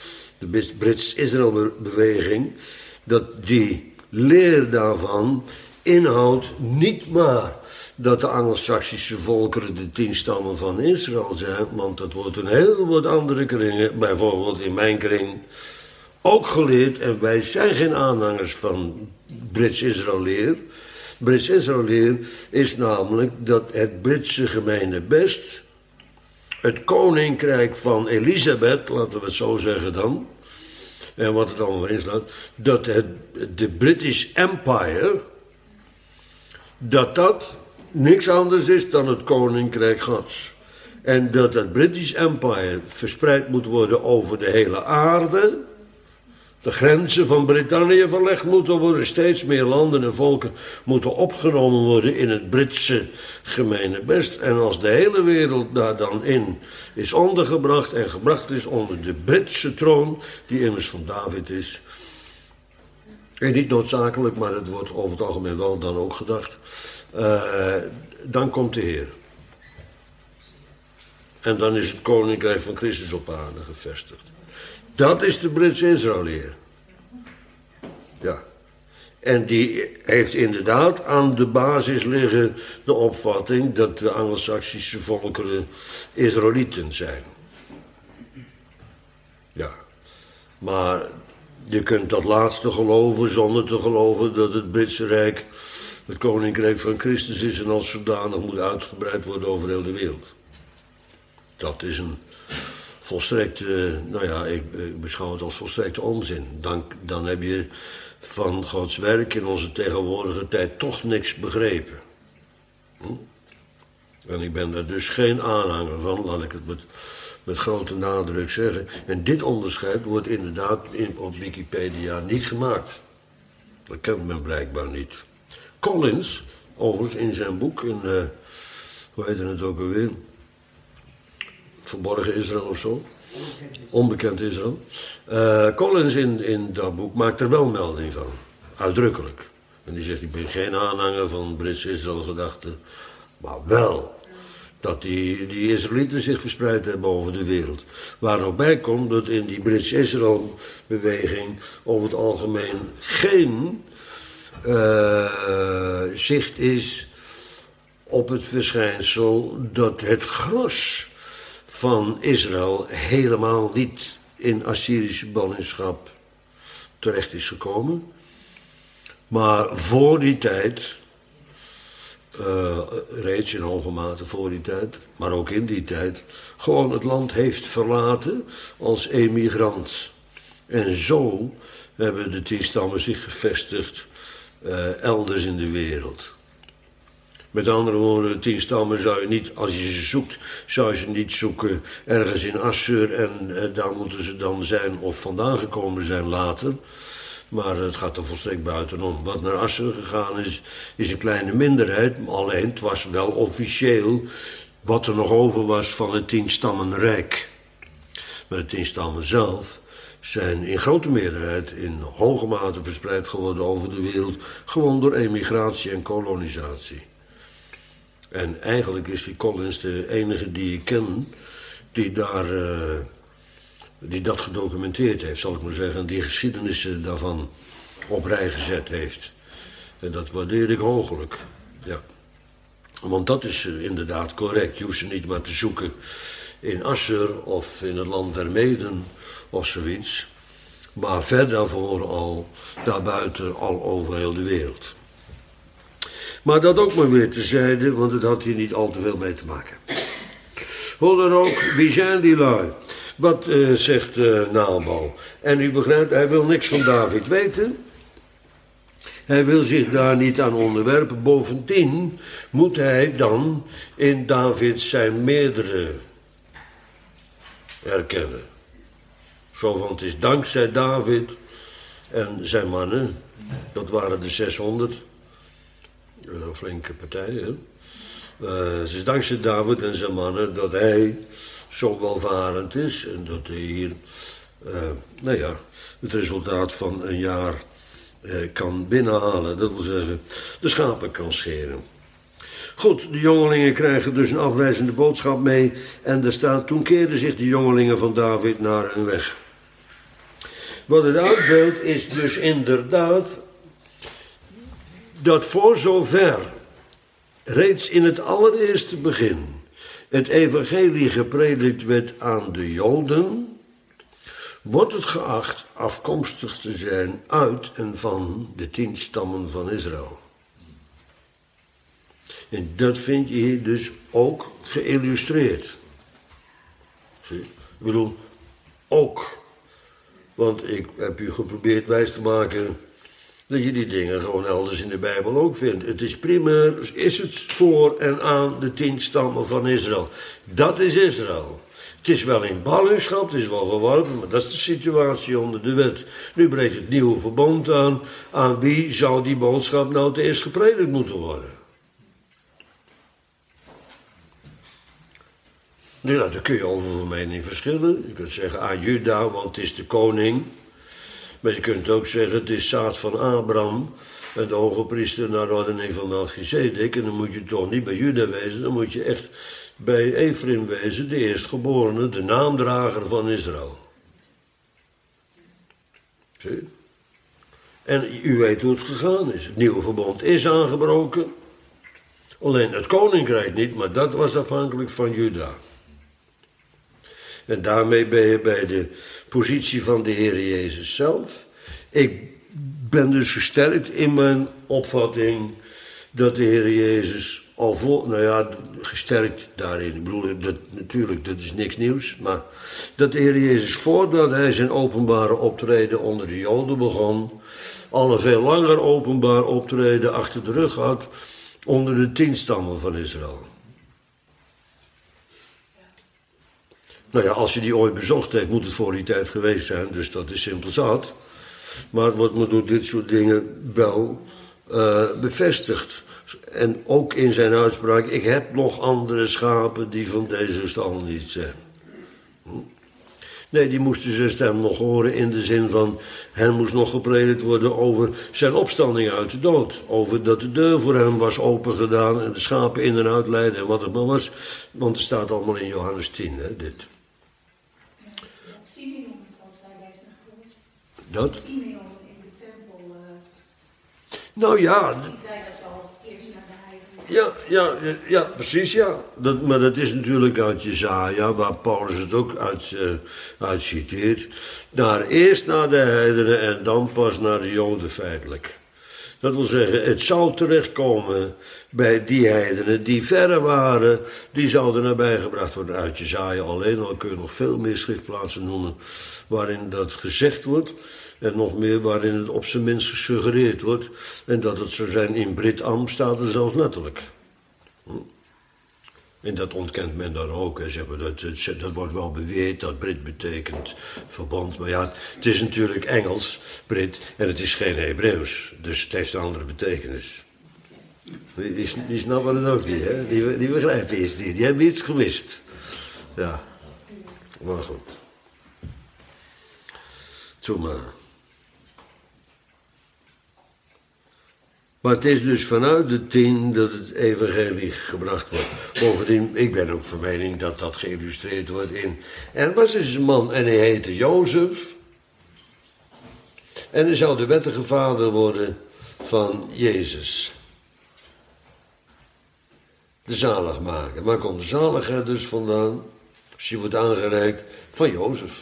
de Brits Israël beweging, dat die leer daarvan inhoudt niet maar dat de Angelsaksische volkeren de 10 stammen van Israël zijn, want dat wordt in heel wat andere kringen, bijvoorbeeld in mijn kring, ook geleerd. En wij zijn geen aanhangers van Brits-Israël-leer. Brits-Israël-leer is namelijk dat het Britse gemeenebest, het koninkrijk van Elisabeth, laten we het zo zeggen dan, en wat het allemaal in staat, dat de British Empire, dat niks anders is dan het koninkrijk Gods. En dat het British Empire verspreid moet worden over de hele aarde. De grenzen van Brittannië verlegd moeten worden. Steeds meer landen en volken moeten opgenomen worden in het Britse gemeenebest. En als de hele wereld daar dan in is ondergebracht en gebracht is onder de Britse troon, die immers van David is. En niet noodzakelijk, maar het wordt over het algemeen wel dan ook gedacht. Dan komt de Heer. En dan is het koninkrijk van Christus op aarde gevestigd. Dat is de Britse Israëleer. Ja. En die heeft inderdaad aan de basis liggen de opvatting dat de Angelsaksische volkeren Israëlieten zijn. Ja. Maar je kunt dat laatste geloven zonder te geloven dat het Britse Rijk het koninkrijk van Christus is en als zodanig moet uitgebreid worden over heel de wereld. Dat is een volstrekte, ik beschouw het als volstrekte onzin. Dan heb je van Gods werk in onze tegenwoordige tijd toch niks begrepen. En ik ben daar dus geen aanhanger van, laat ik het met grote nadruk zeggen. En dit onderscheid wordt inderdaad op Wikipedia niet gemaakt. Dat kent men blijkbaar niet. Collins, overigens in zijn boek, hoe heet het ook alweer? Verborgen Israël of zo? Onbekend Israël. Collins in dat boek maakt er wel melding van. Uitdrukkelijk. En die zegt, ik ben geen aanhanger van Britse Israël-gedachten. Maar wel dat die Israëlieten zich verspreid hebben over de wereld. Waar ook bij komt dat in die Britse Israël-beweging over het algemeen geen zicht is op het verschijnsel dat het gros van Israël helemaal niet in Assyrische ballingschap terecht is gekomen. Maar voor die tijd, reeds in hoge mate voor die tijd, maar ook in die tijd, gewoon het land heeft verlaten als emigrant. En zo hebben de 10 stammen zich gevestigd elders in de wereld. Met andere woorden, 10 stammen zou je niet, als je ze zoekt, zou je ze niet zoeken ergens in Assur en daar moeten ze dan zijn of vandaan gekomen zijn later. Maar het gaat er volstrekt buitenom. Wat naar Assur gegaan is een kleine minderheid, maar alleen het was wel officieel wat er nog over was van het 10-stammenrijk. Maar de 10 stammen zelf zijn in grote meerderheid in hoge mate verspreid geworden over de wereld, gewoon door emigratie en kolonisatie. En eigenlijk is die Collins de enige die ik ken die dat gedocumenteerd heeft, zal ik maar zeggen, en die geschiedenissen daarvan op rij gezet heeft. En dat waardeer ik hoogelijk. Ja. Want dat is inderdaad correct. Je hoeft ze niet maar te zoeken in Assur of in het land der Meden of zoiets. Maar ver daarvoor al, daarbuiten al over heel de wereld. Maar dat ook maar weer terzijde, want het had hier niet al te veel mee te maken. Hoe dan ook, wie zijn die lui? Wat zegt Nabal? En u begrijpt, hij wil niks van David weten. Hij wil zich daar niet aan onderwerpen. Bovendien moet hij dan in David zijn meerdere erkennen. Zo, want het is dankzij David en zijn mannen, dat waren de 600, een flinke partij, hè. Het is dankzij David en zijn mannen dat hij zo welvarend is en dat hij hier, het resultaat van een jaar kan binnenhalen. Dat wil zeggen, de schapen kan scheren. Goed, de jongelingen krijgen dus een afwijzende boodschap mee en er staat, toen keerden zich de jongelingen van David naar hun weg. Wat het uitbeeldt is dus inderdaad dat voor zover reeds in het allereerste begin het evangelie gepredikt werd aan de Joden, wordt het geacht afkomstig te zijn uit en van de 10 stammen van Israël. En dat vind je hier dus ook geïllustreerd. Zie? Ik bedoel, ook. Want ik heb u geprobeerd wijs te maken dat je die dingen gewoon elders in de Bijbel ook vindt. Het is primair, is het voor en aan de 10 stammen van Israël. Dat is Israël. Het is wel in ballingschap, het is wel verworpen, maar dat is de situatie onder de wet. Nu breekt het nieuwe verbond aan. Aan wie zou die boodschap nou het eerst gepredikt moeten worden? Nou, daar kun je over van mening verschillen. Je kunt zeggen aan Juda, want het is de koning. Maar je kunt ook zeggen, het is zaad van Abraham en de hoge priester naar de ordening van Melchizedek. En dan moet je toch niet bij Juda wezen, dan moet je echt bij Ephraim wezen, de eerstgeborene, de naamdrager van Israël. Zie? En u weet hoe het gegaan is. Het nieuwe verbond is aangebroken. Alleen het koninkrijk niet, maar dat was afhankelijk van Juda. En daarmee ben je bij de positie van de Heer Jezus zelf. Ik ben dus gesterkt in mijn opvatting dat de Heer Jezus al voor, gesterkt daarin. Ik bedoel, natuurlijk, dat is niks nieuws. Maar dat de Heer Jezus voordat hij zijn openbare optreden onder de Joden begon, al een veel langer openbaar optreden achter de rug had onder de 10 stammen van Israël. Nou ja, als je die ooit bezocht heeft, moet het voor die tijd geweest zijn. Dus dat is simpel zat. Maar het wordt me door dit soort dingen wel bevestigd. En ook in zijn uitspraak, ik heb nog andere schapen die van deze stal niet zijn. Nee, die moesten zijn stem nog horen in de zin van, hen moest nog gepredikt worden over zijn opstanding uit de dood. Over dat de deur voor hem was opengedaan en de schapen in en uit leidden en wat het maar was. Want het staat allemaal in Johannes 10, hè, dit. Dat Simeon had zij bij zijn geboorte. Dat? Simeon in de tempel. Nou ja. Die zei dat al eerst naar de heiligen. Ja, precies, ja. Maar dat is natuurlijk uit Jesaja, waar Paulus het ook uit citeert. Eerst naar de heidenen en dan pas naar de Joden feitelijk. Dat wil zeggen, het zou terechtkomen bij die heidenen die verre waren, die zouden nabij gebracht worden uit Jesaja alleen. Al kun je nog veel meer schriftplaatsen noemen waarin dat gezegd wordt. En nog meer waarin het op zijn minst gesuggereerd wordt. En dat het zou zijn in Brit Am staat er zelfs letterlijk. En dat ontkent men dan ook. Hè. Zeg maar, dat wordt wel beweerd dat Brit betekent verbond. Maar ja, het is natuurlijk Engels, Brit, en het is geen Hebreeuws. Dus het heeft een andere betekenis. Die snappen het ook niet, hè? Die begrijpen iets niet. Die hebben iets gemist. Ja, maar goed. Zo maar. Maar het is dus vanuit de 10 dat het evangelie gebracht wordt. Bovendien, ik ben ook van mening dat dat geïllustreerd wordt in. Er was dus een man en hij heette Jozef. En hij zou de wettige vader worden van Jezus. De zaligmaker. Waar komt de zaligheid dus vandaan? Als je wordt aangereikt van Jozef.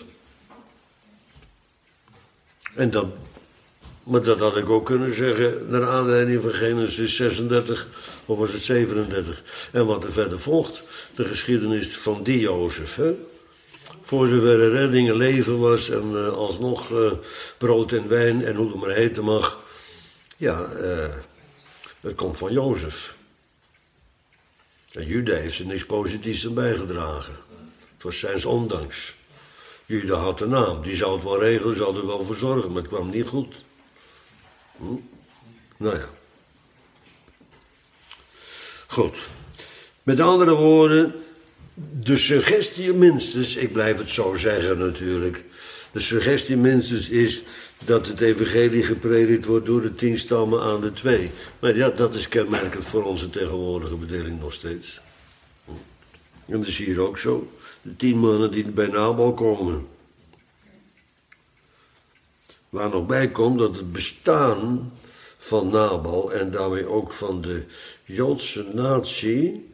En dat. Maar dat had ik ook kunnen zeggen naar aanleiding van Genesis 36, of was het 37. En wat er verder volgt, de geschiedenis van die Jozef. Hè? Voor zover er redding en leven was en alsnog brood en wijn en hoe het maar heten mag. Ja, het komt van Jozef. En Juda heeft er niks positiefs aan bijgedragen. Het was zijns ondanks. Juda had de naam, die zou het wel regelen, zou er wel voor zorgen, maar het kwam niet goed. Nou ja. Goed. Met andere woorden, de suggestie minstens, ik blijf het zo zeggen natuurlijk, de suggestie minstens is dat het evangelie gepredikt wordt door de 10 stammen aan de 2. Maar ja, dat is kenmerkend voor onze tegenwoordige bedeling nog steeds. En dat is hier ook zo. De 10 mannen die bij Nabal komen. Waar nog bij komt dat het bestaan van Nabal en daarmee ook van de Joodse natie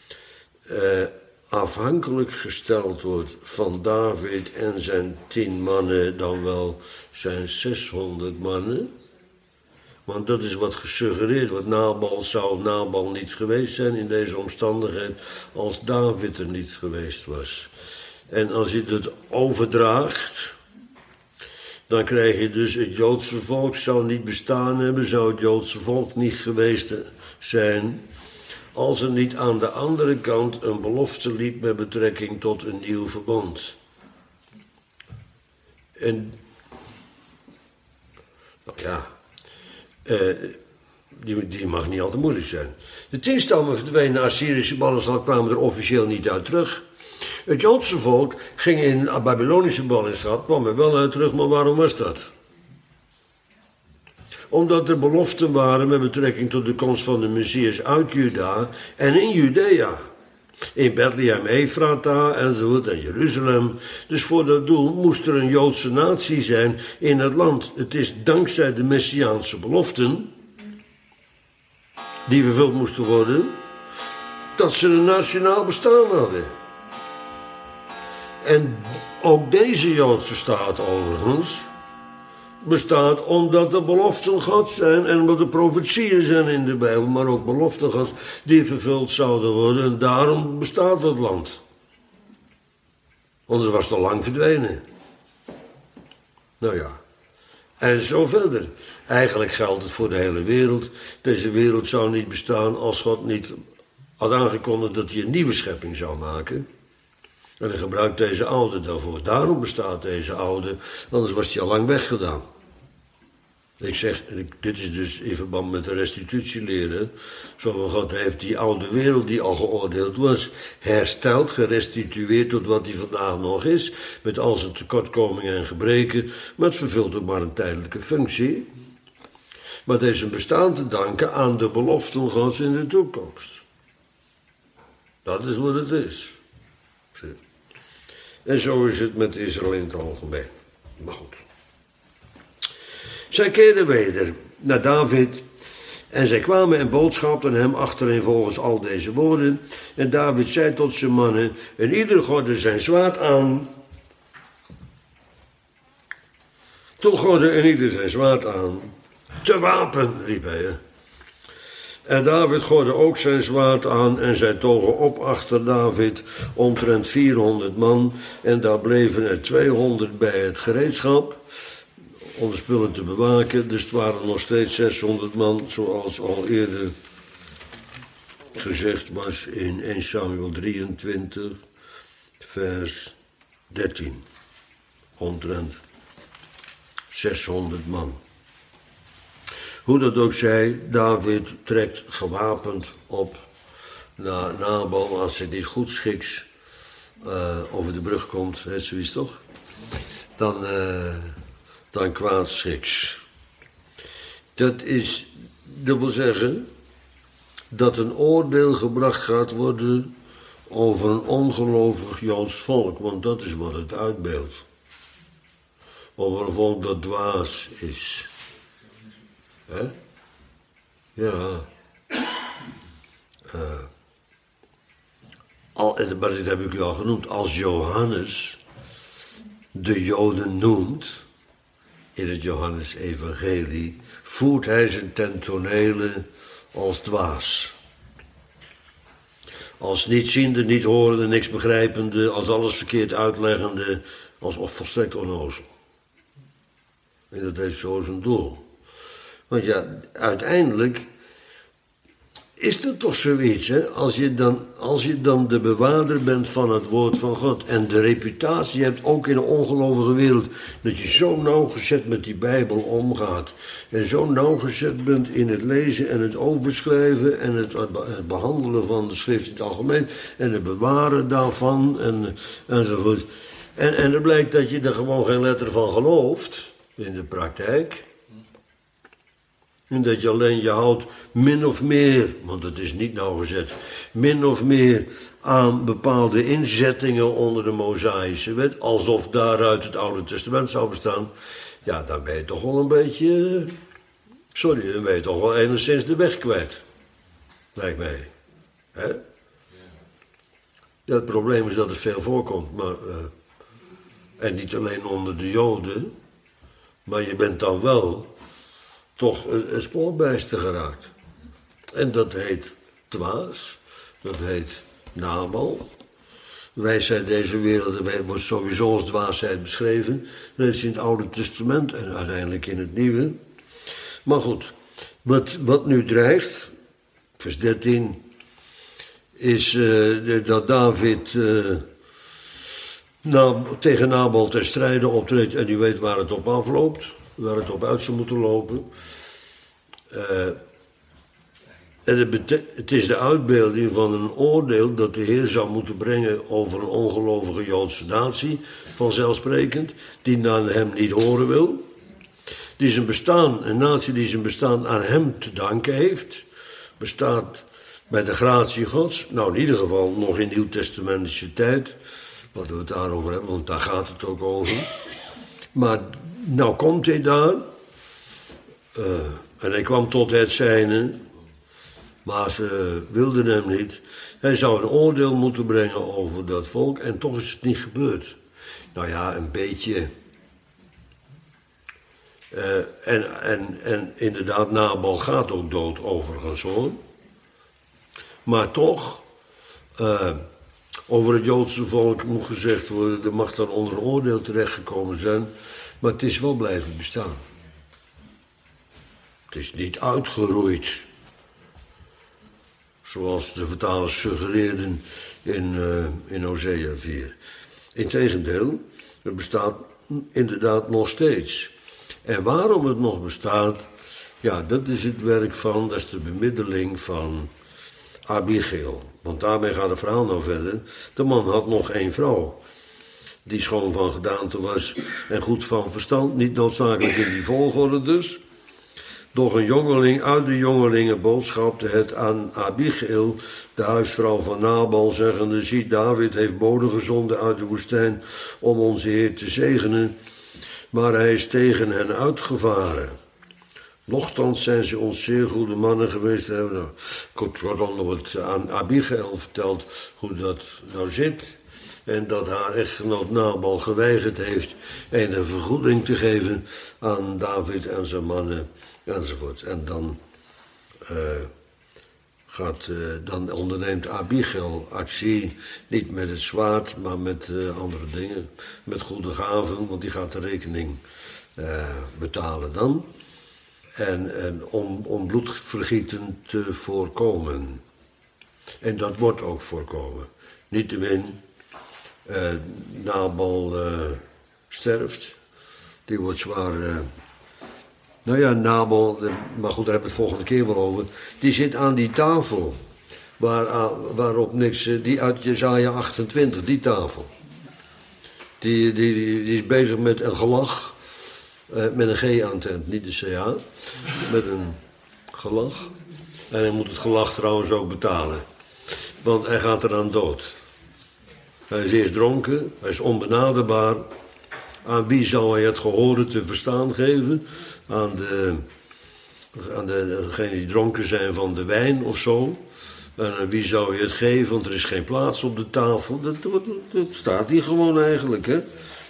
afhankelijk gesteld wordt van David en zijn 10 mannen, dan wel zijn 600 mannen. Want dat is wat gesuggereerd wordt. Zou Nabal niet geweest zijn in deze omstandigheid als David er niet geweest was. En als je het overdraagt, dan krijg je dus het Joodse volk zou niet bestaan hebben, zou het Joodse volk niet geweest zijn, als er niet aan de andere kant een belofte liep met betrekking tot een nieuw verbond. En, nou ja, die mag niet al te moeilijk zijn. De 10 stammen verdwenen Assyrische ballingschap kwamen er officieel niet uit terug. Het Joodse volk ging in Babylonische ballingschap, kwam er wel uit terug, maar waarom was dat? Omdat er beloften waren met betrekking tot de komst van de Messias uit Juda en in Judea. In Bethlehem, Efrata enzovoort en Jeruzalem. Dus voor dat doel moest er een Joodse natie zijn in het land. Het is dankzij de Messiaanse beloften, die vervuld moesten worden, dat ze een nationaal bestaan hadden. En ook deze Joodse staat overigens bestaat omdat er beloften Gods zijn en omdat er profetieën zijn in de Bijbel, maar ook beloften Gods die vervuld zouden worden en daarom bestaat het land. Anders was het al lang verdwenen. Nou ja, en zo verder. Eigenlijk geldt het voor de hele wereld. Deze wereld zou niet bestaan als God niet had aangekondigd dat hij een nieuwe schepping zou maken. En hij gebruikt deze oude daarvoor. Daarom bestaat deze oude, anders was hij al lang weggedaan. Ik zeg, dit is dus in verband met de restitutieleren. Zo God heeft die oude wereld die al geoordeeld was, hersteld, gerestitueerd tot wat die vandaag nog is. Met al zijn tekortkomingen en gebreken. Maar het vervult ook maar een tijdelijke functie. Maar het is een bestaan te danken aan de beloften Gods in de toekomst. Dat is wat het is. En zo is het met Israël in het algemeen. Maar goed. Zij keerden weder naar David en zij kwamen en boodschapten hem achtereenvolgens al deze woorden. En David zei tot zijn mannen, en ieder gordde zijn zwaard aan. Toen gordde en ieder zijn zwaard aan. Te wapen, riep hij. En David gordde ook zijn zwaard aan en zij togen op achter David omtrent 400 man. En daar bleven er 200 bij het gereedschap om de spullen te bewaken. Dus het waren nog steeds 600 man, zoals al eerder gezegd was in 1 Samuel 23, vers 13. Omtrent 600 man. Hoe dat ook zij, David trekt gewapend op naar Nabal als hij niet goed schiks over de brug komt, hè, zoiets toch? Dan kwaadschiks. Dat wil zeggen dat een oordeel gebracht gaat worden over een ongelovig Joods volk, want dat is wat het uitbeeldt. Over een volk dat dwaas is. Hè? Ja. Maar dit heb ik u al genoemd. Als Johannes de Joden noemt, in het Johannes-evangelie, voert hij zijn ten tonele als dwaas. Als nietziende, niet horende, niks begrijpende, als alles verkeerd uitleggende, als volstrekt onnozel. En dat heeft zo zijn doel. Want ja, uiteindelijk is er toch zoiets, hè? Als je dan de bewaarder bent van het woord van God en de reputatie hebt, ook in een ongelovige wereld, dat je zo nauwgezet met die Bijbel omgaat en zo nauwgezet bent in het lezen en het overschrijven en het behandelen van de schrift in het algemeen en het bewaren daarvan enzovoort. En er blijkt dat je er gewoon geen letter van gelooft in de praktijk. En dat je alleen je houdt min of meer, want het is niet nauwgezet, min of meer aan bepaalde inzettingen onder de Mosaïsche wet, alsof daaruit het Oude Testament zou bestaan. Ja, dan ben je toch wel een beetje Sorry, dan ben je toch wel enigszins de weg kwijt. Lijkt mij. Hè? Ja, het probleem is dat het veel voorkomt, maar... en niet alleen onder de Joden, maar je bent dan wel toch een spoorbijster geraakt. En dat heet dwaas, dat heet Nabal. Wijsheid deze wereld wordt sowieso als dwaasheid beschreven. Dat is in het Oude Testament en uiteindelijk in het Nieuwe. Maar goed, wat nu dreigt, vers 13, is dat David tegen Nabal ter strijde optreedt en u weet waar het op afloopt, waar het op uit zou moeten lopen. En het is de uitbeelding van een oordeel dat de Heer zou moeten brengen over een ongelovige Joodse natie, vanzelfsprekend, die naar hem niet horen wil. Die zijn bestaan, een natie die zijn bestaan aan hem te danken heeft, bestaat bij de gratie Gods. Nou, in ieder geval nog in nieuwtestamentische tijd, wat we het daarover hebben, want daar gaat het ook over. Maar nou komt hij daar, en hij kwam tot het zijne, maar ze wilden hem niet. Hij zou een oordeel moeten brengen over dat volk en toch is het niet gebeurd. Nou ja, een beetje. En inderdaad, Nabal gaat ook dood overigens hoor. Maar toch, over het Joodse volk moet gezegd worden, er mag dan onder oordeel terechtgekomen zijn, maar het is wel blijven bestaan. Het is niet uitgeroeid. Zoals de vertalers suggereerden in Hosea 4. Integendeel, het bestaat inderdaad nog steeds. En waarom het nog bestaat, ja, dat is het werk dat is de bemiddeling van Abigail. Want daarmee gaat het verhaal nou verder. De man had nog 1 vrouw, die schoon van gedaante was en goed van verstand, niet noodzakelijk in die volgorde dus. Doch een jongeling uit de jongelingen boodschapte het aan Abigail, de huisvrouw van Nabal, zeggende: zie, David heeft boden gezonden uit de woestijn om onze Heer te zegenen, maar hij is tegen hen uitgevaren. Nochtans zijn ze ons zeer goede mannen geweest. Nou, kortom wordt aan Abigail verteld hoe dat nou zit. En dat haar echtgenoot Nabal geweigerd heeft een vergoeding te geven aan David en zijn mannen enzovoort. En dan onderneemt Abigail actie, niet met het zwaard, maar met andere dingen. Met goede gaven, want die gaat de rekening betalen dan. En om bloedvergieten te voorkomen. En dat wordt ook voorkomen. Niettemin, Nabal sterft. Die wordt zwaar... Nou ja, Nabal, maar goed, daar hebben we het volgende keer wel over. Die zit aan die tafel, waarop niks, die uit Jesaja 28, die tafel. Die is bezig met een gelach, met een G aan het eind, niet de CH, met een gelach. En hij moet het gelach trouwens ook betalen, want hij gaat eraan dood. Hij is eerst dronken, hij is onbenaderbaar. Aan wie zou hij het gehoorde te verstaan geven? Aan degenen die dronken zijn van de wijn of zo. En aan wie zou je het geven? Want er is geen plaats op de tafel. Dat staat hier gewoon eigenlijk, hè.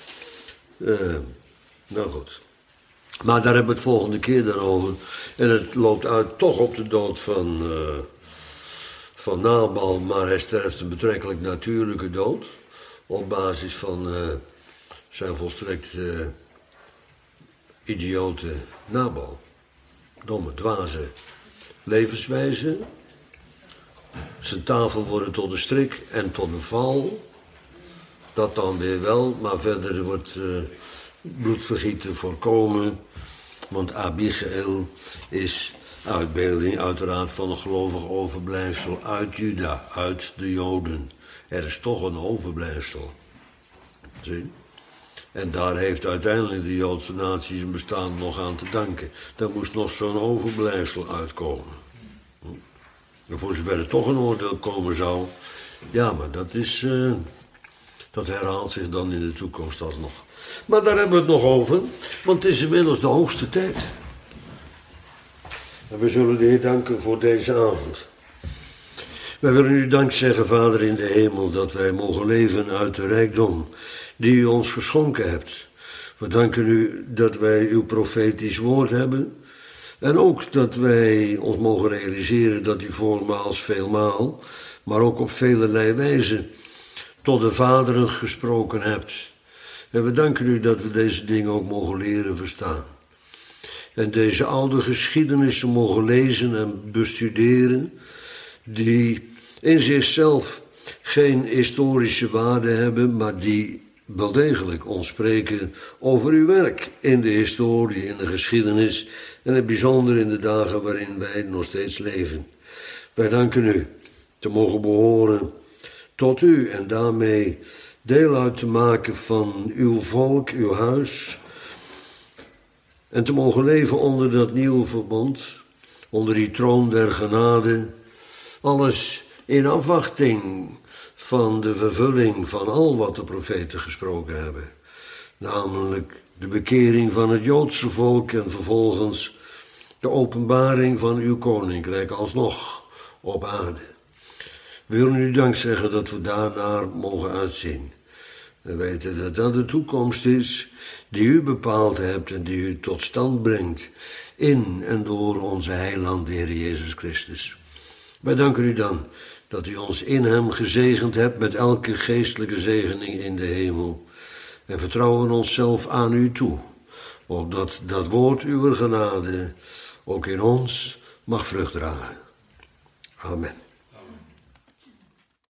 Nou goed. Maar daar hebben we het volgende keer dan over. En het loopt uit toch op de dood van Nabal. Maar hij sterft een betrekkelijk natuurlijke dood. Op basis van zijn volstrekt idiote Nabal. Domme, dwaze levenswijze. Zijn tafel wordt tot een strik en tot een val. Dat dan weer wel, maar verder wordt bloedvergieten voorkomen. Want Abigail is uitbeelding uiteraard van een gelovig overblijfsel uit Juda, uit de Joden. Er is toch een overblijfsel. Zie? En daar heeft uiteindelijk de Joodse natie zijn bestaan nog aan te danken. Daar moest nog zo'n overblijfsel uitkomen. En voor zover er toch een oordeel komen zou, ja, maar dat herhaalt zich dan in de toekomst alsnog. Maar daar hebben we het nog over, want het is inmiddels de hoogste tijd. En we zullen de Heer danken voor deze avond. Wij willen u dank zeggen, Vader in de hemel, dat wij mogen leven uit de rijkdom die u ons geschonken hebt. We danken u dat wij uw profetisch woord hebben. En ook dat wij ons mogen realiseren dat u voormaals veelmaal, maar ook op velelei wijze, tot de vaderen gesproken hebt. En we danken u dat we deze dingen ook mogen leren verstaan. En deze oude geschiedenissen mogen lezen en bestuderen, die in zichzelf geen historische waarde hebben, maar die wel degelijk ons spreken over uw werk in de historie, in de geschiedenis en in het bijzonder in de dagen waarin wij nog steeds leven. Wij danken u te mogen behoren tot u en daarmee deel uit te maken van uw volk, uw huis. En te mogen leven onder dat nieuwe verbond, onder die troon der genade. Alles in afwachting van de vervulling van al wat de profeten gesproken hebben. Namelijk de bekering van het Joodse volk en vervolgens de openbaring van uw koninkrijk alsnog op aarde. We willen u dank zeggen dat we daarnaar mogen uitzien. We weten dat dat de toekomst is die u bepaald hebt en die u tot stand brengt in en door onze heiland, de Heer Jezus Christus. Wij danken u dan dat u ons in hem gezegend hebt met elke geestelijke zegening in de hemel. En vertrouwen onszelf aan u toe, opdat dat woord uw genade ook in ons mag vrucht dragen. Amen.